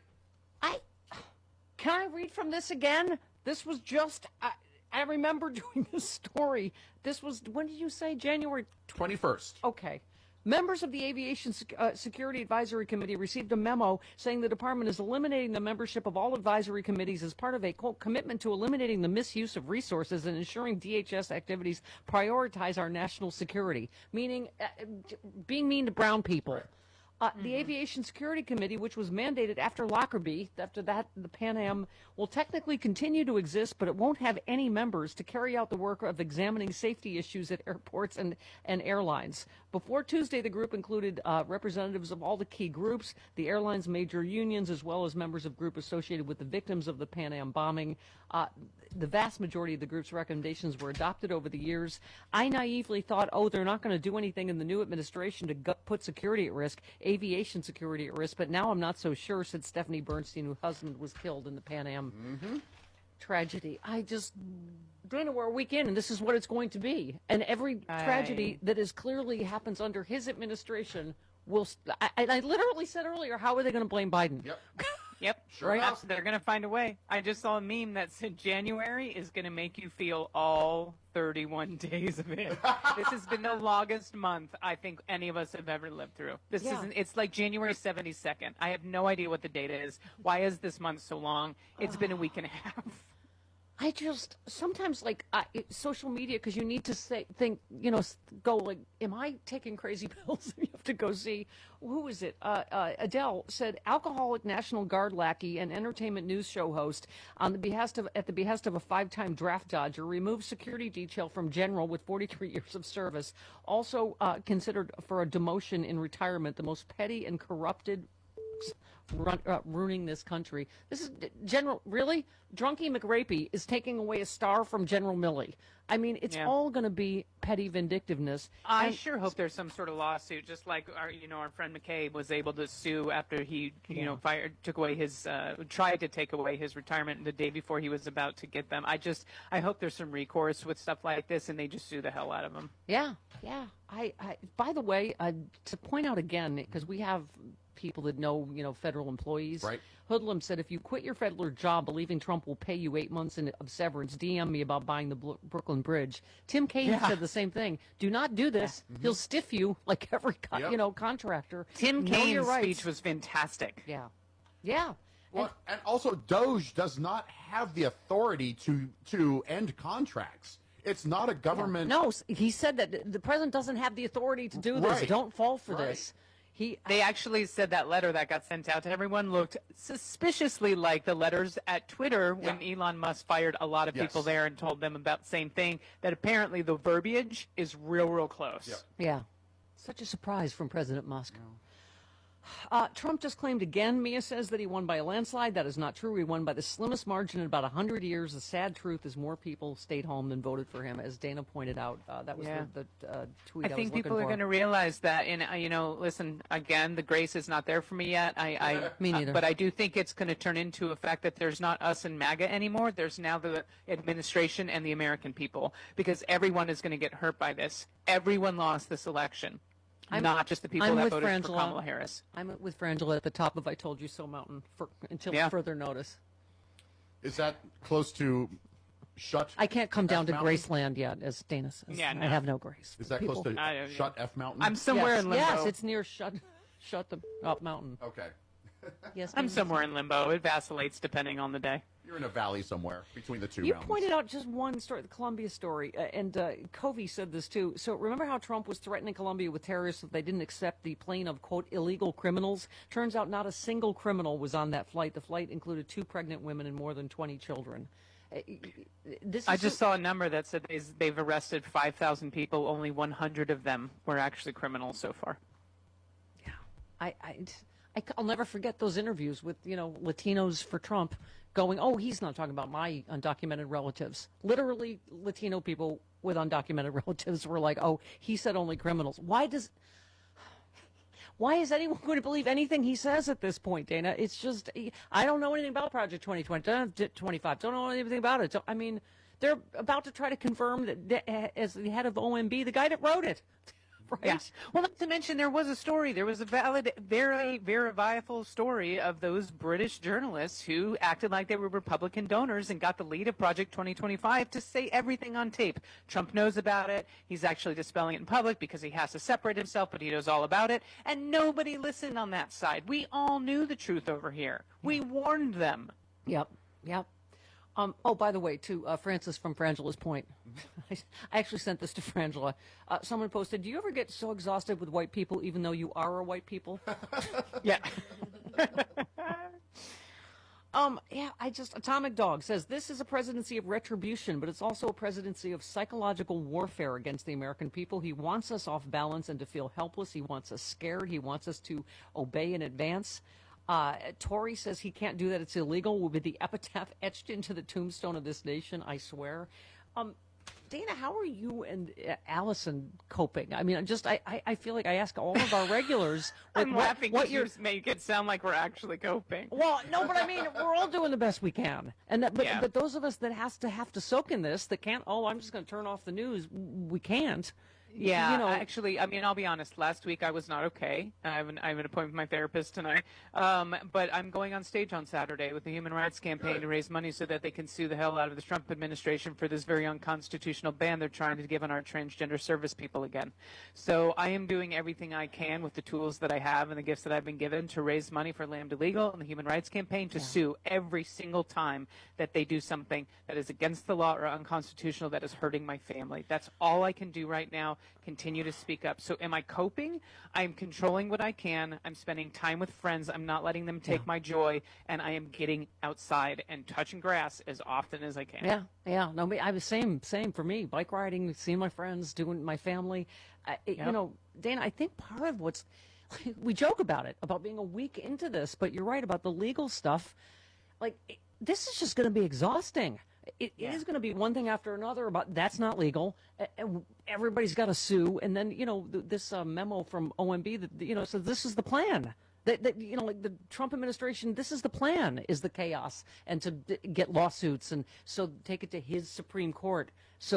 I can I read from this again? This was just. I, I remember doing this story. This was when did you say January twenty-first? Okay. Members of the Aviation Sec- uh, Security Advisory Committee received a memo saying the department is eliminating the membership of all advisory committees as part of a, quote, commitment to eliminating the misuse of resources and ensuring D H S activities prioritize our national security, meaning uh, being mean to brown people. Uh, The Aviation Security Committee, which was mandated after Lockerbie, after that, the Pan Am, will technically continue to exist, but it won't have any members to carry out the work of examining safety issues at airports and, and airlines. Before Tuesday, the group included uh, representatives of all the key groups, the airlines' major unions, as well as members of group associated with the victims of the Pan Am bombing. Uh, the vast majority of the group's recommendations were adopted over the years. I naively thought, oh, they're not going to do anything in the new administration to gu- put security at risk, aviation security at risk, but now I'm not so sure, said Stephanie Bernstein, whose husband was killed in the Pan Am Mm-hmm. tragedy. I just, Dana, we're a week in, and this is what it's going to be. And every I- tragedy that is clearly happens under his administration will. St- I, I literally said earlier, how are they going to blame Biden? Yep. Yep, Sure right. enough. They're going to find a way. I just saw a meme that said January is going to make you feel all thirty-one days of it. This has been the longest month I think any of us have ever lived through. This Yeah. isn't. It's like January seventy-second. I have no idea what the date is. Why is this month so long? It's been a week and a half. I just sometimes like I, it, social media because you need to say think you know s- go like am I taking crazy pills? You have to go see who is it? Uh, uh, Adele said alcoholic National Guard lackey and entertainment news show host on the behest of at the behest of a five-time draft dodger removed security detail from general with forty-three years of service. Also uh, considered for a demotion in retirement, the most petty and corrupted. Run, uh, ruining this country. This is General. Really, Drunky McRapey is taking away a star from General Milley. I mean, it's Yeah. all going to be petty vindictiveness. I And- sure hope there's some sort of lawsuit, just like our, you know, our friend McCabe was able to sue after he, you Yeah. know, fired, took away his, uh, tried to take away his retirement the day before he was about to get them. I just, I hope there's some recourse with stuff like this, and they just sue the hell out of him. Yeah, yeah. I, I by the way, uh, to point out again, because we have people that know, you know, federal employees. Right. Hoodlum said, if you quit your federal job believing Trump will pay you eight months in, of severance, D M me about buying the Bl- Brooklyn Bridge. Tim Kaine Yeah. said the same thing. Do not do this. Yeah. He'll stiff you like every, co- Yep. you know, contractor. Tim Know your Kaine's rights. speech was fantastic. Yeah. Yeah. Well, and also, Doge does not have the authority to to end contracts. It's not a government. No, s- he said that the president doesn't have the authority to do this. Right. Don't fall for Right. this. He, they actually said that letter that got sent out to everyone looked suspiciously like the letters at Twitter when Elon Musk fired a lot of Yes. people there and told them about the same thing, that apparently the verbiage is real, real close. Yeah. Such a surprise from President Musk. Uh, Trump just claimed again, Mia says, that he won by a landslide. That is not true. He won by the slimmest margin in about one hundred years. The sad truth is more people stayed home than voted for him, as Dana pointed out. Uh, that was Yeah. the, the uh, tweet I I, think was people looking are for. going to realize that, and uh, you know, listen, again, the grace is not there for me yet. I, I Me neither. uh, but I do think it's going to turn into a fact that there's not us and MAGA anymore. There's now the administration and the American people, because everyone is going to get hurt by this. Everyone lost this election, I'm- not just the people I'm that with voted Frangela. for Kamala Harris. I'm with Frangela at the top of I Told You So Mountain for, until Yeah. further notice. Is that close to shut? I can't come down F to Mountain? Graceland yet, as Dana says. Yeah, I no. have no grace. Is that People- close to I- shut F Mountain? I'm somewhere yes, in limbo. Yes, it's near Shut Shut the Up Mountain. Okay. Yes, I'm Dana. somewhere in limbo. It vacillates depending on the day. You're in a valley somewhere between the two You mountains. pointed out just one story, the Columbia story, uh, and uh, Covey said this too. So remember how Trump was threatening Colombia with terrorists if they didn't accept the plane of, quote, illegal criminals? Turns out not a single criminal was on that flight. The flight included two pregnant women and more than twenty children. Uh, This I is just so- saw a number that said they've- they've arrested five thousand people. Only one hundred of them were actually criminals so far. I, I, I, will never forget those interviews with, you know, Latinos for Trump going, oh, he's not talking about my undocumented relatives. Literally, Latino people with undocumented relatives were like, oh, he said only criminals. Why does, why is anyone going to believe anything he says at this point, Dana? It's just, I don't know anything about Project twenty twenty-five. Don't know anything about it. I mean, they're about to try to confirm that as the head of O M B, the guy that wrote it. Right. Yeah. Well, not to mention there was a story. There was a valid, very verifiable story of those British journalists who acted like they were Republican donors and got the lead of Project twenty twenty-five to say everything on tape. Trump knows about it. He's actually dispelling it in public because he has to separate himself, but he knows all about it. And nobody listened on that side. We all knew the truth over here. We warned them. Yep, yep. Um, oh, by the way, to uh, Francis from Frangela's point, I, I actually sent this to Frangela. Uh, someone posted, do you ever get so exhausted with white people even though you are a white people? Yeah. um, yeah, I just, Atomic Dog says, this is a presidency of retribution, but it's also a presidency of psychological warfare against the American people. He wants us off balance and to feel helpless. He wants us scared. He wants us to obey in advance. Uh, Tory says he can't do that. It's illegal. Will be the epitaph etched into the tombstone of this nation, I swear. Um, Dana, how are you and uh, Allison coping? I mean, I'm just, I, I, I feel like I ask all of our regulars what, I'm what, laughing what because you're. you make it sound like we're actually coping. Well, no, but I mean, we're all doing the best we can, and that, but Yeah. but those of us that has to have to soak in this, that can't. Oh, I'm just going to turn off the news. We can't. Yeah, you know, actually, I mean, I'll be honest. Last week I was not okay. I have an, I have an appointment with my therapist tonight. Um, but I'm going on stage on Saturday with the Human Rights Campaign to raise money so that they can sue the hell out of the Trump administration for this very unconstitutional ban they're trying to give on our transgender service people again. So I am doing everything I can with the tools that I have and the gifts that I've been given to raise money for Lambda Legal and the Human Rights Campaign to sue every single time that they do something that is against the law or unconstitutional that is hurting my family. That's all I can do right now. Continue to speak up. So am I coping? I'm controlling what I can. I'm spending time with friends. I'm not letting them take my joy. And I am getting outside and touching grass as often as I can. Yeah, yeah. No, me, I was same, same for me. Bike riding, seeing my friends, doing my family. Uh, it, Yep. You know, Dana, I think part of what's we joke about it about being a week into this, but you're right about the legal stuff. Like it, this is just going to be exhausting. It, it is going to be one thing after another about that's not legal. And everybody's got to sue, and then you know th- this uh, memo from O M B that you know says this is the plan. That, that you know, like the Trump administration, this is the plan: is the chaos and to d- get lawsuits, and so take it to his Supreme Court. So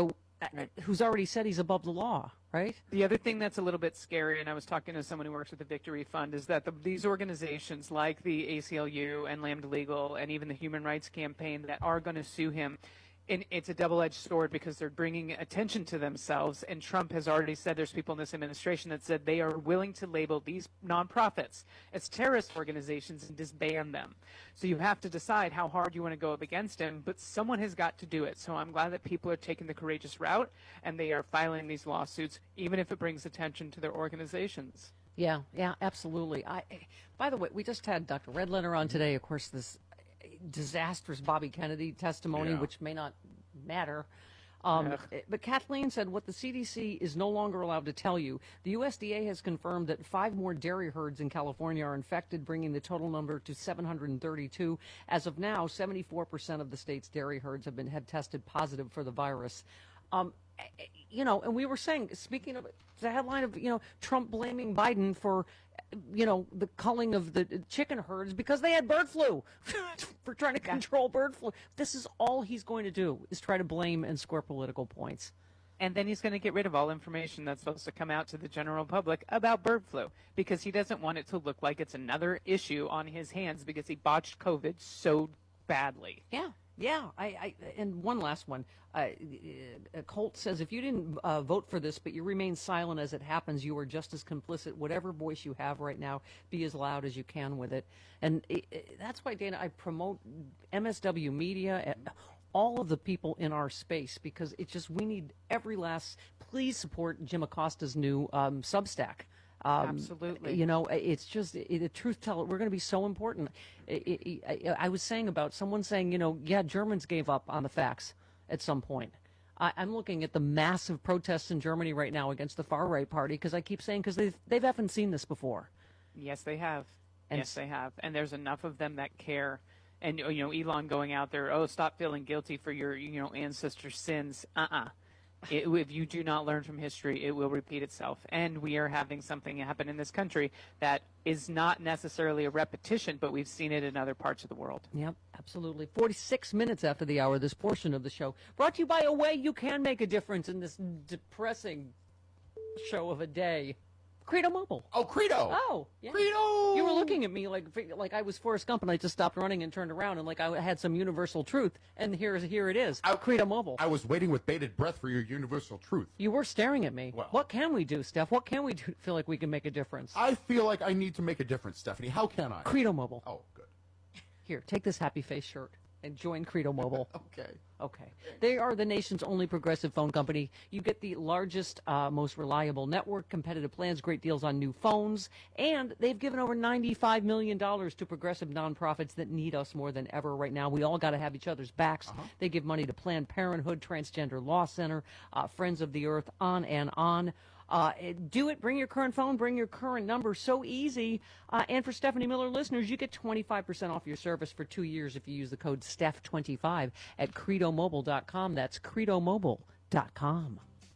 uh, who's already said he's above the law, right? The other thing that's a little bit scary, and I was talking to someone who works with the Victory Fund, is that the, these organizations like the A C L U and Lambda Legal and even the Human Rights Campaign that are going to sue him, and it's a double-edged sword because they're bringing attention to themselves, and Trump has already said, there's people in this administration that said they are willing to label these nonprofits as terrorist organizations and disband them. So you have to decide how hard you want to go up against him, but someone has got to do it. So I'm glad that people are taking the courageous route, and they are filing these lawsuits, even if it brings attention to their organizations. Yeah, yeah, absolutely. I, by the way, we just had Doctor Redletter on today. Of course, this disastrous Bobby Kennedy testimony, Yeah. which may not matter. Um, Yeah. But Kathleen said what the C D C is no longer allowed to tell you. The U S D A has confirmed that five more dairy herds in California are infected, bringing the total number to seven hundred thirty-two. As of now, seventy-four percent of the state's dairy herds have been have tested positive for the virus. Um, you know, and we were saying, speaking of the headline of, you know, Trump blaming Biden for, you know, the culling of the chicken herds because they had bird flu, for trying to control bird flu. This is all he's going to do, is try to blame and score political points. And then he's going to get rid of all information that's supposed to come out to the general public about bird flu because he doesn't want it to look like it's another issue on his hands because he botched COVID so badly. Yeah. Yeah, I, I and one last one. Uh, uh, Colt says, if you didn't uh, vote for this, but you remain silent as it happens, you are just as complicit. Whatever voice you have right now, be as loud as you can with it. And it, it, that's why, Dana, I promote M S W Media, uh, all of the people in our space, because it's just, we need every last, please support Jim Acosta's new um, Substack. Um, Absolutely. You know, it's just it, a truth teller. We're going to be so important. It, it, I, I was saying about someone saying, you know, yeah, Germans gave up on the facts at some point. I, I'm looking at the massive protests in Germany right now against the far right party because I keep saying because they've they've haven't seen this before. Yes, they have. And yes, they have. And there's enough of them that care. And, you know, Elon going out there, oh, stop feeling guilty for your, you know, ancestors' sins. Uh-uh. It, if you do not learn from history, it will repeat itself. And we are having something happen in this country that is not necessarily a repetition, but we've seen it in other parts of the world. Yep, absolutely. forty-six minutes after the hour, this portion of the show brought to you by a way you can make a difference in this depressing show of a day. Credo Mobile. Oh, Credo. Oh, yeah. Credo. You were looking at me like like I was Forrest Gump, and I just stopped running and turned around, and like I had some universal truth, and here here it is. I, Credo Mobile. I was waiting with bated breath for your universal truth. You were staring at me. Well, what can we do, Steph? What can we do to feel like we can make a difference? I feel like I need to make a difference, Stephanie. How can I? Credo Mobile. Oh, good. Here, take this happy face shirt and join Credo Mobile. Okay. Okay. They are the nation's only progressive phone company. You get the largest, uh, most reliable network, competitive plans, great deals on new phones, and they've given over ninety-five million dollars to progressive nonprofits that need us more than ever right now. We all got to have each other's backs. Uh-huh. They give money to Planned Parenthood, Transgender Law Center, uh, Friends of the Earth, on and on. Uh, do it. Bring your current phone. Bring your current number. So easy. Uh, and for Stephanie Miller listeners, you get twenty-five percent off your service for two years if you use the code Steph twenty-five at credo mobile dot com. That's credo mobile dot com.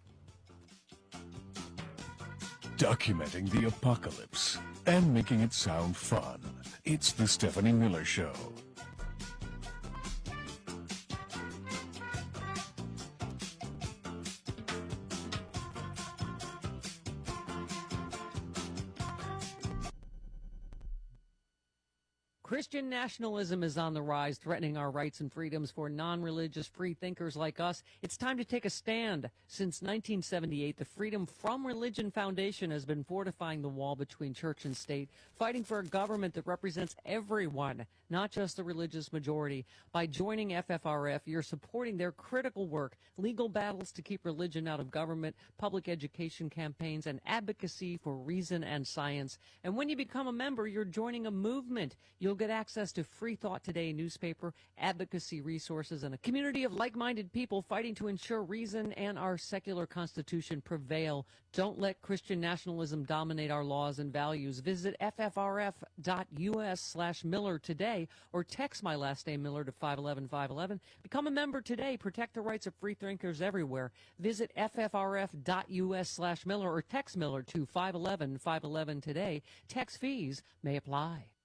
Documenting the apocalypse and making it sound fun. It's the Stephanie Miller Show. Christian nationalism is on the rise, threatening our rights and freedoms for non-religious free thinkers like us. It's time to take a stand. Since nineteen seventy-eight, the Freedom from Religion Foundation has been fortifying the wall between church and state, fighting for a government that represents everyone, not just the religious majority. By joining F F R F, you're supporting their critical work, legal battles to keep religion out of government, public education campaigns, and advocacy for reason and science. And when you become a member, you're joining a movement. You'll get access to Free Thought Today newspaper, advocacy resources, and a community of like-minded people fighting to ensure reason and our secular constitution prevail. Don't let Christian nationalism dominate our laws and values. Visit F F R F dot U S slash Miller today or text my last name Miller to five one one five one one. Become a member today. Protect the rights of free thinkers everywhere. Visit F F R F dot U S slash Miller or text Miller to five one one five one one today. Text fees may apply.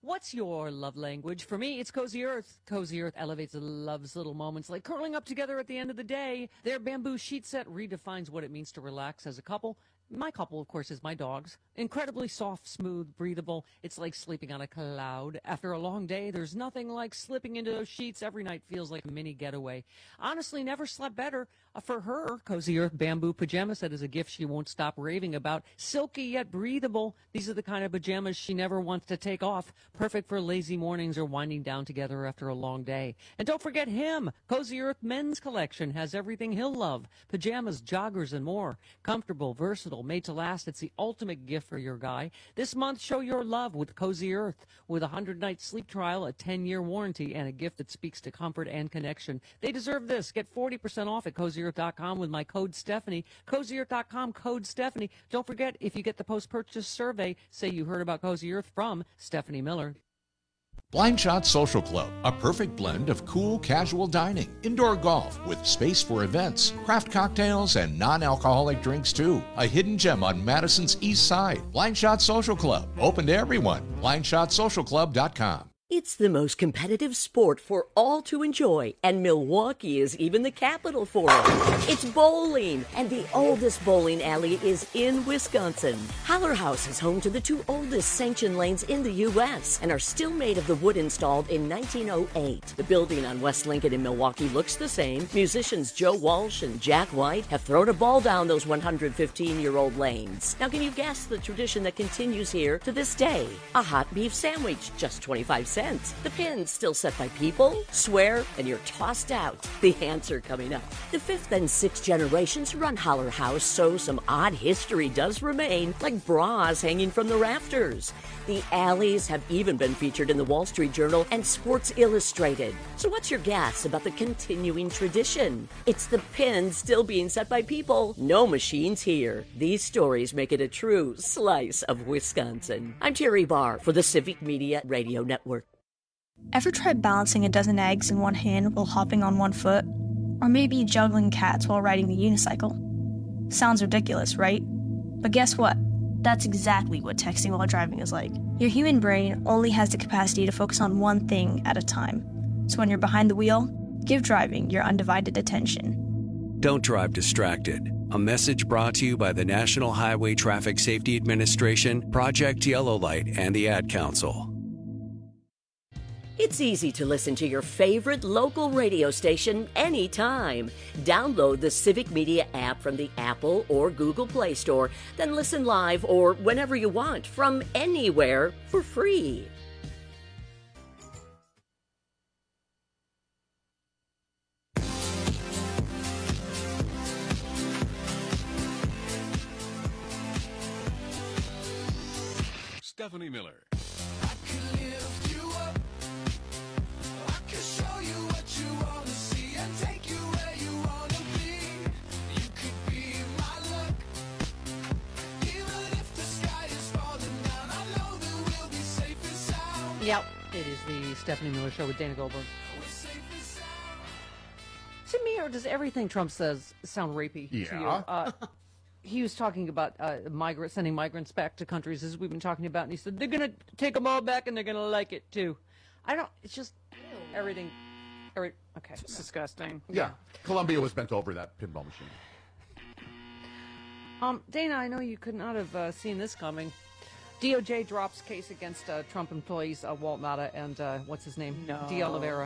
What's your love language? For me, it's Cozy Earth. Cozy Earth elevates love's little moments like curling up together at the end of the day. Their bamboo sheet set redefines what it means to relax as a couple. My couple, of course, is my dogs. Incredibly soft, smooth, breathable. It's like sleeping on a cloud. After a long day, there's nothing like slipping into those sheets. Every night feels like a mini getaway. Honestly, never slept better. Uh, for her, Cozy Earth bamboo pajama set is a gift she won't stop raving about. Silky yet breathable. These are the kind of pajamas she never wants to take off. Perfect for lazy mornings or winding down together after a long day. And don't forget him. Cozy Earth men's collection has everything he'll love. Pajamas, joggers, and more. Comfortable, versatile, made to last. It's the ultimate gift for your guy. This month, show your love with Cozy Earth. With a hundred-night sleep trial, a ten-year warranty, and a gift that speaks to comfort and connection. They deserve this. Get forty percent off at cozy earth dot com with my code Stephanie. cozy earth dot com, code Stephanie. Don't forget, if you get the post-purchase survey, say you heard about Cozy Earth from Stephanie Miller. Blind Shot Social Club, a perfect blend of cool, casual dining, indoor golf with space for events, craft cocktails, and non-alcoholic drinks too. A hidden gem on Madison's East Side. Blind Shot Social Club, open to everyone. blind shot social club dot com. It's the most competitive sport for all to enjoy, and Milwaukee is even the capital for it. It's bowling, and the oldest bowling alley is in Wisconsin. Holler House is home to the two oldest sanctioned lanes in the U S and are still made of the wood installed in nineteen oh eight. The building on West Lincoln in Milwaukee looks the same. Musicians Joe Walsh and Jack White have thrown a ball down those one hundred fifteen-year-old lanes. Now, can you guess the tradition that continues here to this day? A hot beef sandwich, just twenty-five cents. The pin's still set by people, swear, and you're tossed out. The answer coming up. The fifth and sixth generations run Holler House, so some odd history does remain, like bras hanging from the rafters. The alleys have even been featured in the Wall Street Journal and Sports Illustrated. So what's your guess about the continuing tradition? It's the pin still being set by people. No machines here. These stories make it a true slice of Wisconsin. I'm Terry Barr for the Civic Media Radio Network. Ever tried balancing a dozen eggs in one hand while hopping on one foot? Or maybe juggling cats while riding the unicycle? Sounds ridiculous, right? But guess what? That's exactly what texting while driving is like. Your human brain only has the capacity to focus on one thing at a time. So when you're behind the wheel, give driving your undivided attention. Don't drive distracted. A message brought to you by the National Highway Traffic Safety Administration, Project Yellow Light, and the Ad Council. It's easy to listen to your favorite local radio station anytime. Download the Civic Media app from the Apple or Google Play Store, then listen live or whenever you want from anywhere for free. Stephanie Miller. Yep, it is the Stephanie Miller Show with Dana Goldberg. To me, or does everything Trump says sound rapey to you? Yeah. Uh, he was talking about uh, migrant, sending migrants back to countries, as we've been talking about, and he said, they're going to take them all back and they're going to like it, too. I don't, it's just everything, every, okay. It's disgusting. Yeah. Columbia was bent over that pinball machine. Um, Dana, I know you could not have uh, seen this coming. D O J drops case against uh, Trump employees uh, Walt Nauta and uh, what's his name? No. De Oliveira.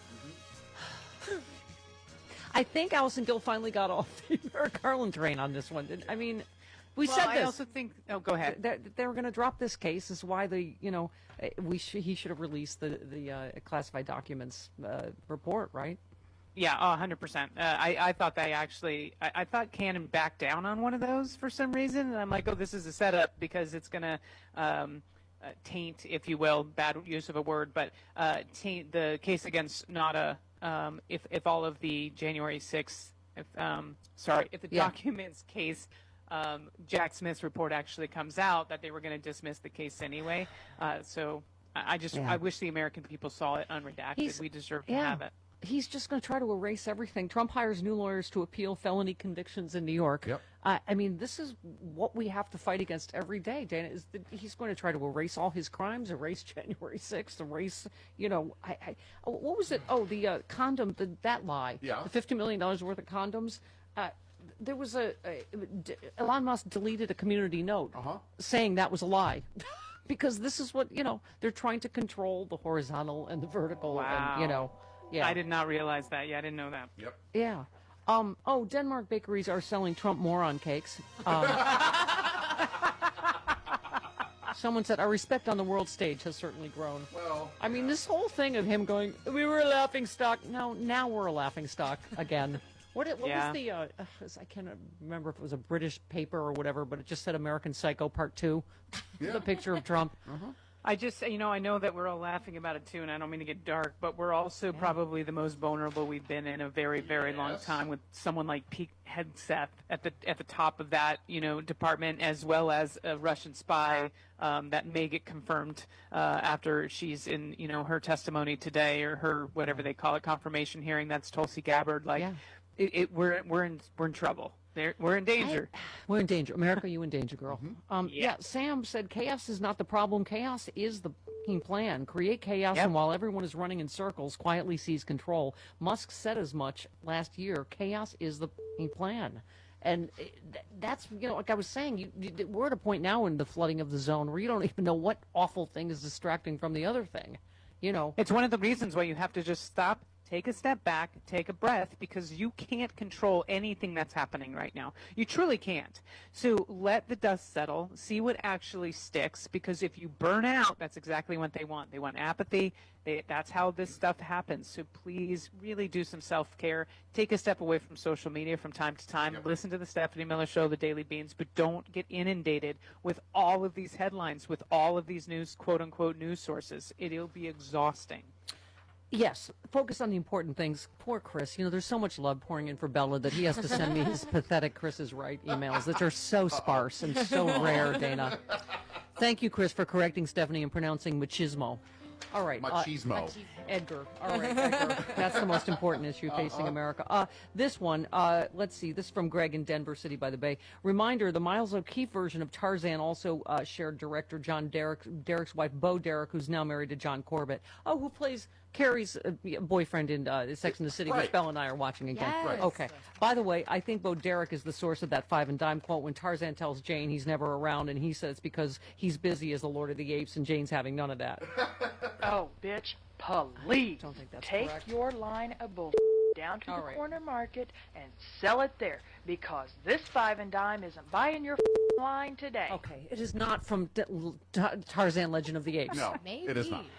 I think Allison Gill finally got off the Merrick Garland train on this one. I mean, we well, said I this. I also think. Oh, go ahead. They, they were going to drop this case. This is why the you know we sh- he should have released the the uh, classified documents uh, report, right? Yeah, one hundred percent. Uh, I, I thought they actually, I, I thought Cannon backed down on one of those for some reason. And I'm like, oh, this is a setup because it's going to um, uh, taint, if you will, bad use of a word, but uh, taint the case against Nauta um, if, if all of the January sixth, if, um, sorry, if the Yeah. documents case, um, Jack Smith's report actually comes out, that they were going to dismiss the case anyway. Uh, so I, I just, Yeah. I wish the American people saw it unredacted. He's- we deserve to yeah. have it. he's just going to try to erase everything. Trump hires new lawyers to appeal felony convictions in New York. Yep. Uh, I mean, this is what we have to fight against every day, Dana, is that he's going to try to erase all his crimes, erase January sixth, erase, you know, I, I, what was it? Oh, the uh, condom, the, that lie. Yeah. The fifty million dollars worth of condoms. Uh, there was a, a, D- Elon Musk deleted a community note Uh-huh. saying that was a lie. Because this is what, you know, they're trying to control the horizontal and the vertical. Wow. And, you know, yeah. I did not realize that. Yeah, I didn't know that. Yep. Yeah. Um, oh, Denmark bakeries are selling Trump moron cakes. Um, someone said, our respect on the world stage has certainly grown. Well, I mean, this whole thing of him going, we were a laughing stock. No, now we're a laughing stock again. What, it, what Yeah. was the, uh, uh, I can't remember if it was a British paper or whatever, but it just said American Psycho Part two. Yeah. The picture of Trump. Uh-huh. I just, you know, I know that we're all laughing about it too, and I don't mean to get dark, but we're also probably the most vulnerable we've been in a very, very long Yes. time with someone like Pete Hegseth at the at the top of that, you know, department, as well as a Russian spy um, that may get confirmed uh, after she's in, you know, her testimony today or her whatever they call it, confirmation hearing. That's Tulsi Gabbard. Like, Yeah. it, it, we're we're in we're in trouble. They're, we're in danger. We're in danger. America, you in danger, girl. Um, yeah. Yeah. Sam said chaos is not the problem. Chaos is the f***ing plan. Create chaos, Yep. and while everyone is running in circles, quietly seize control. Musk said as much last year. Chaos is the f***ing plan. And it- th- that's, you know, like I was saying, you, you, we're at a point now in the flooding of the zone where you don't even know what awful thing is distracting from the other thing. You know, It's one of the reasons why you have to just stop, take a step back, take a breath, because you can't control anything that's happening right now. You truly can't. So let the dust settle, see what actually sticks, because if you burn out, that's exactly what they want. They want apathy. They, that's how this stuff happens. So please really do some self-care. Take a step away from social media from time to time. Listen to the Stephanie Miller Show, the Daily Beans, but don't get inundated with all of these headlines, with all of these news, quote-unquote, news sources. It'll be exhausting. yes, focus on the important things. Poor Chris. You know, there's so much love pouring in for Bella that he has to send me his pathetic Chris is right emails that are so sparse and so rare, Dana. Thank you, Chris, for correcting Stephanie and pronouncing machismo. All right. uh, Machismo. Edgar. All right, Edgar. That's the most important issue facing America. Uh, this one, uh, let's see. This is from Greg in Denver City by the Bay. Reminder, the Miles O'Keefe version of Tarzan also uh, shared director John Derek, Derek's wife, Bo Derek, who's now married to John Corbett. Oh, who plays Carrie's uh, boyfriend in uh, Sex and the City, Right. which Bella and I are watching again. Yes. Right. Okay. By the way, I think Bo Derek is the source of that five and dime quote when Tarzan tells Jane he's never around, and he says because he's busy as the Lord of the Apes, and Jane's having none of that. Oh, bitch, please Don't think that's take correct. your line of bull down to All the right. corner market and sell it there, because this five and dime isn't buying your line today. Okay, it is not from D- L- Ta- Tarzan Legend of the Apes. No, it is not.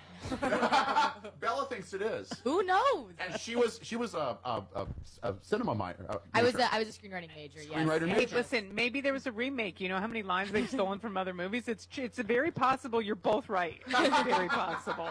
Bella thinks it is. Who knows? And she was she was a a, a, a cinema minor. Uh, I was major. a, I was a screenwriting major. Yes. Screenwriter Hey, major. listen, maybe there was a remake. You know how many lines they've stolen from other movies? It's it's very possible you're both right. It's very possible.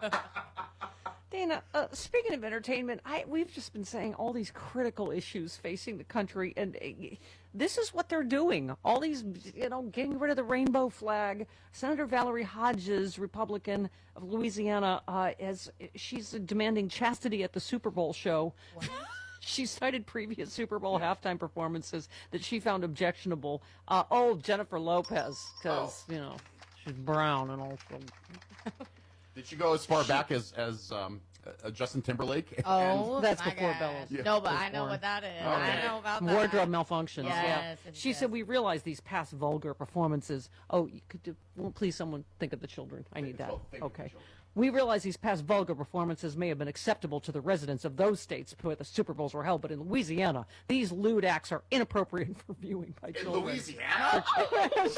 Dana, uh, speaking of entertainment, I we've just been saying all these critical issues facing the country, and uh, this is what they're doing. All these, you know, getting rid of the rainbow flag. Senator Valerie Hodges, Republican of Louisiana, uh, as she's demanding chastity at the Super Bowl show. She cited previous Super Bowl halftime performances that she found objectionable. Uh, oh, Jennifer Lopez, because you know she's brown and also. Did she go as far back as as um, uh, Justin Timberlake? Oh, And- That's my before gosh. Bella's. Yeah. No, but was I know born. what that is. Okay. I know about that. Wardrobe malfunctions. Yes, yeah. it She is. said, we realize these past vulgar performances. Oh, you could do, well, please, someone think of the children. I need that. well, think of the Okay. children. We realize these past vulgar performances may have been acceptable to the residents of those states where the Super Bowls were held, but in Louisiana, these lewd acts are inappropriate for viewing by In children. Louisiana? Has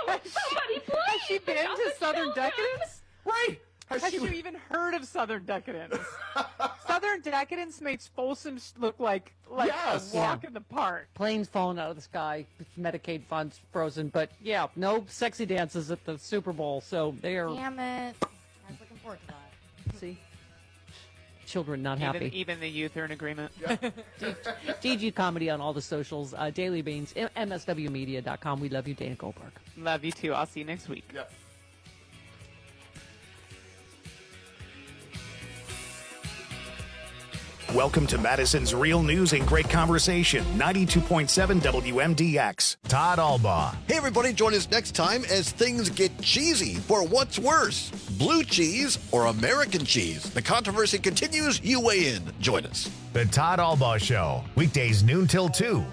she been to Southern Decadence? Right. Has Has she she- even heard of Southern Decadence? Southern Decadence makes Folsom look like like Yes. a walk Yeah. in the park. Planes falling out of the sky, Medicaid funds frozen, but yeah, no sexy dances at the Super Bowl, so they are, Damn it. I was looking forward to that. see, children not Even, happy. even the youth are in agreement. D G Comedy on all the socials, uh, Daily Beans, M S W media dot com. We love you, Dana Goldberg. Love you too. I'll see you next week. Yep. Welcome to Madison's Real News and Great Conversation, ninety-two point seven W M D X. Todd Albaugh. Hey, everybody, join us next time as things get cheesy. For what's worse, blue cheese or American cheese? The controversy continues. You weigh in. Join us. The Todd Albaugh Show, weekdays noon till two.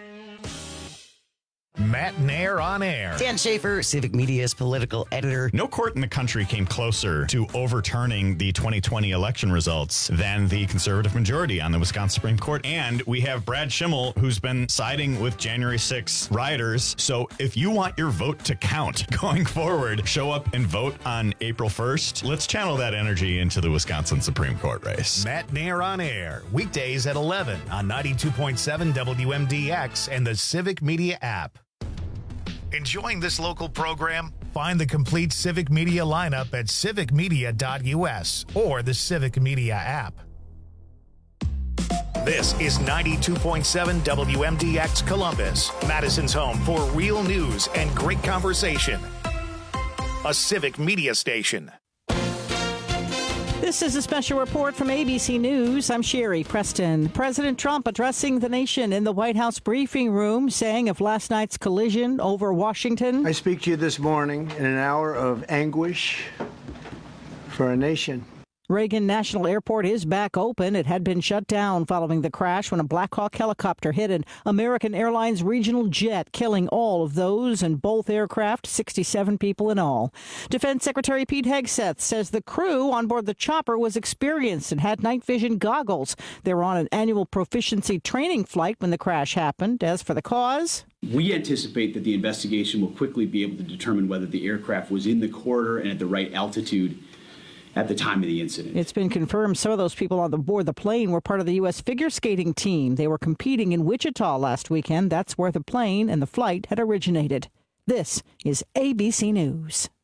Matt Nair on air. Dan Schaefer, Civic Media's political editor. No court in the country came closer to overturning the twenty twenty election results than the conservative majority on the Wisconsin Supreme Court. And we have Brad Schimmel, who's been siding with January sixth rioters. So if you want your vote to count going forward, show up and vote on April first. Let's channel that energy into the Wisconsin Supreme Court race. Matt Nair on air, weekdays at eleven on ninety-two point seven W M D X and the Civic Media app. Enjoying this local program? Find the complete Civic Media lineup at civic media dot U S or the Civic Media app. This is ninety-two point seven W M D X Columbus, Madison's home for real news and great conversation. A Civic Media station. This is a special report from A B C News. I'm Sherry Preston. President Trump addressing the nation in the White House briefing room, saying of last night's collision over Washington. I speak to you this morning in an hour of anguish for our nation. Reagan National Airport is back open. It had been shut down following the crash when a Black Hawk helicopter hit an American Airlines regional jet, killing all of those in both aircraft, sixty-seven people in all. Defense Secretary Pete Hegseth says the crew on board the chopper was experienced and had night vision goggles. They were on an annual proficiency training flight when the crash happened. As for the cause, we anticipate that the investigation will quickly be able to determine whether the aircraft was in the corridor and at the right altitude at the time of the incident. It's been confirmed some of those people on the board the plane were part of the U S figure skating team. They were competing in Wichita last weekend. That's where the plane and the flight had originated. This is A B C News.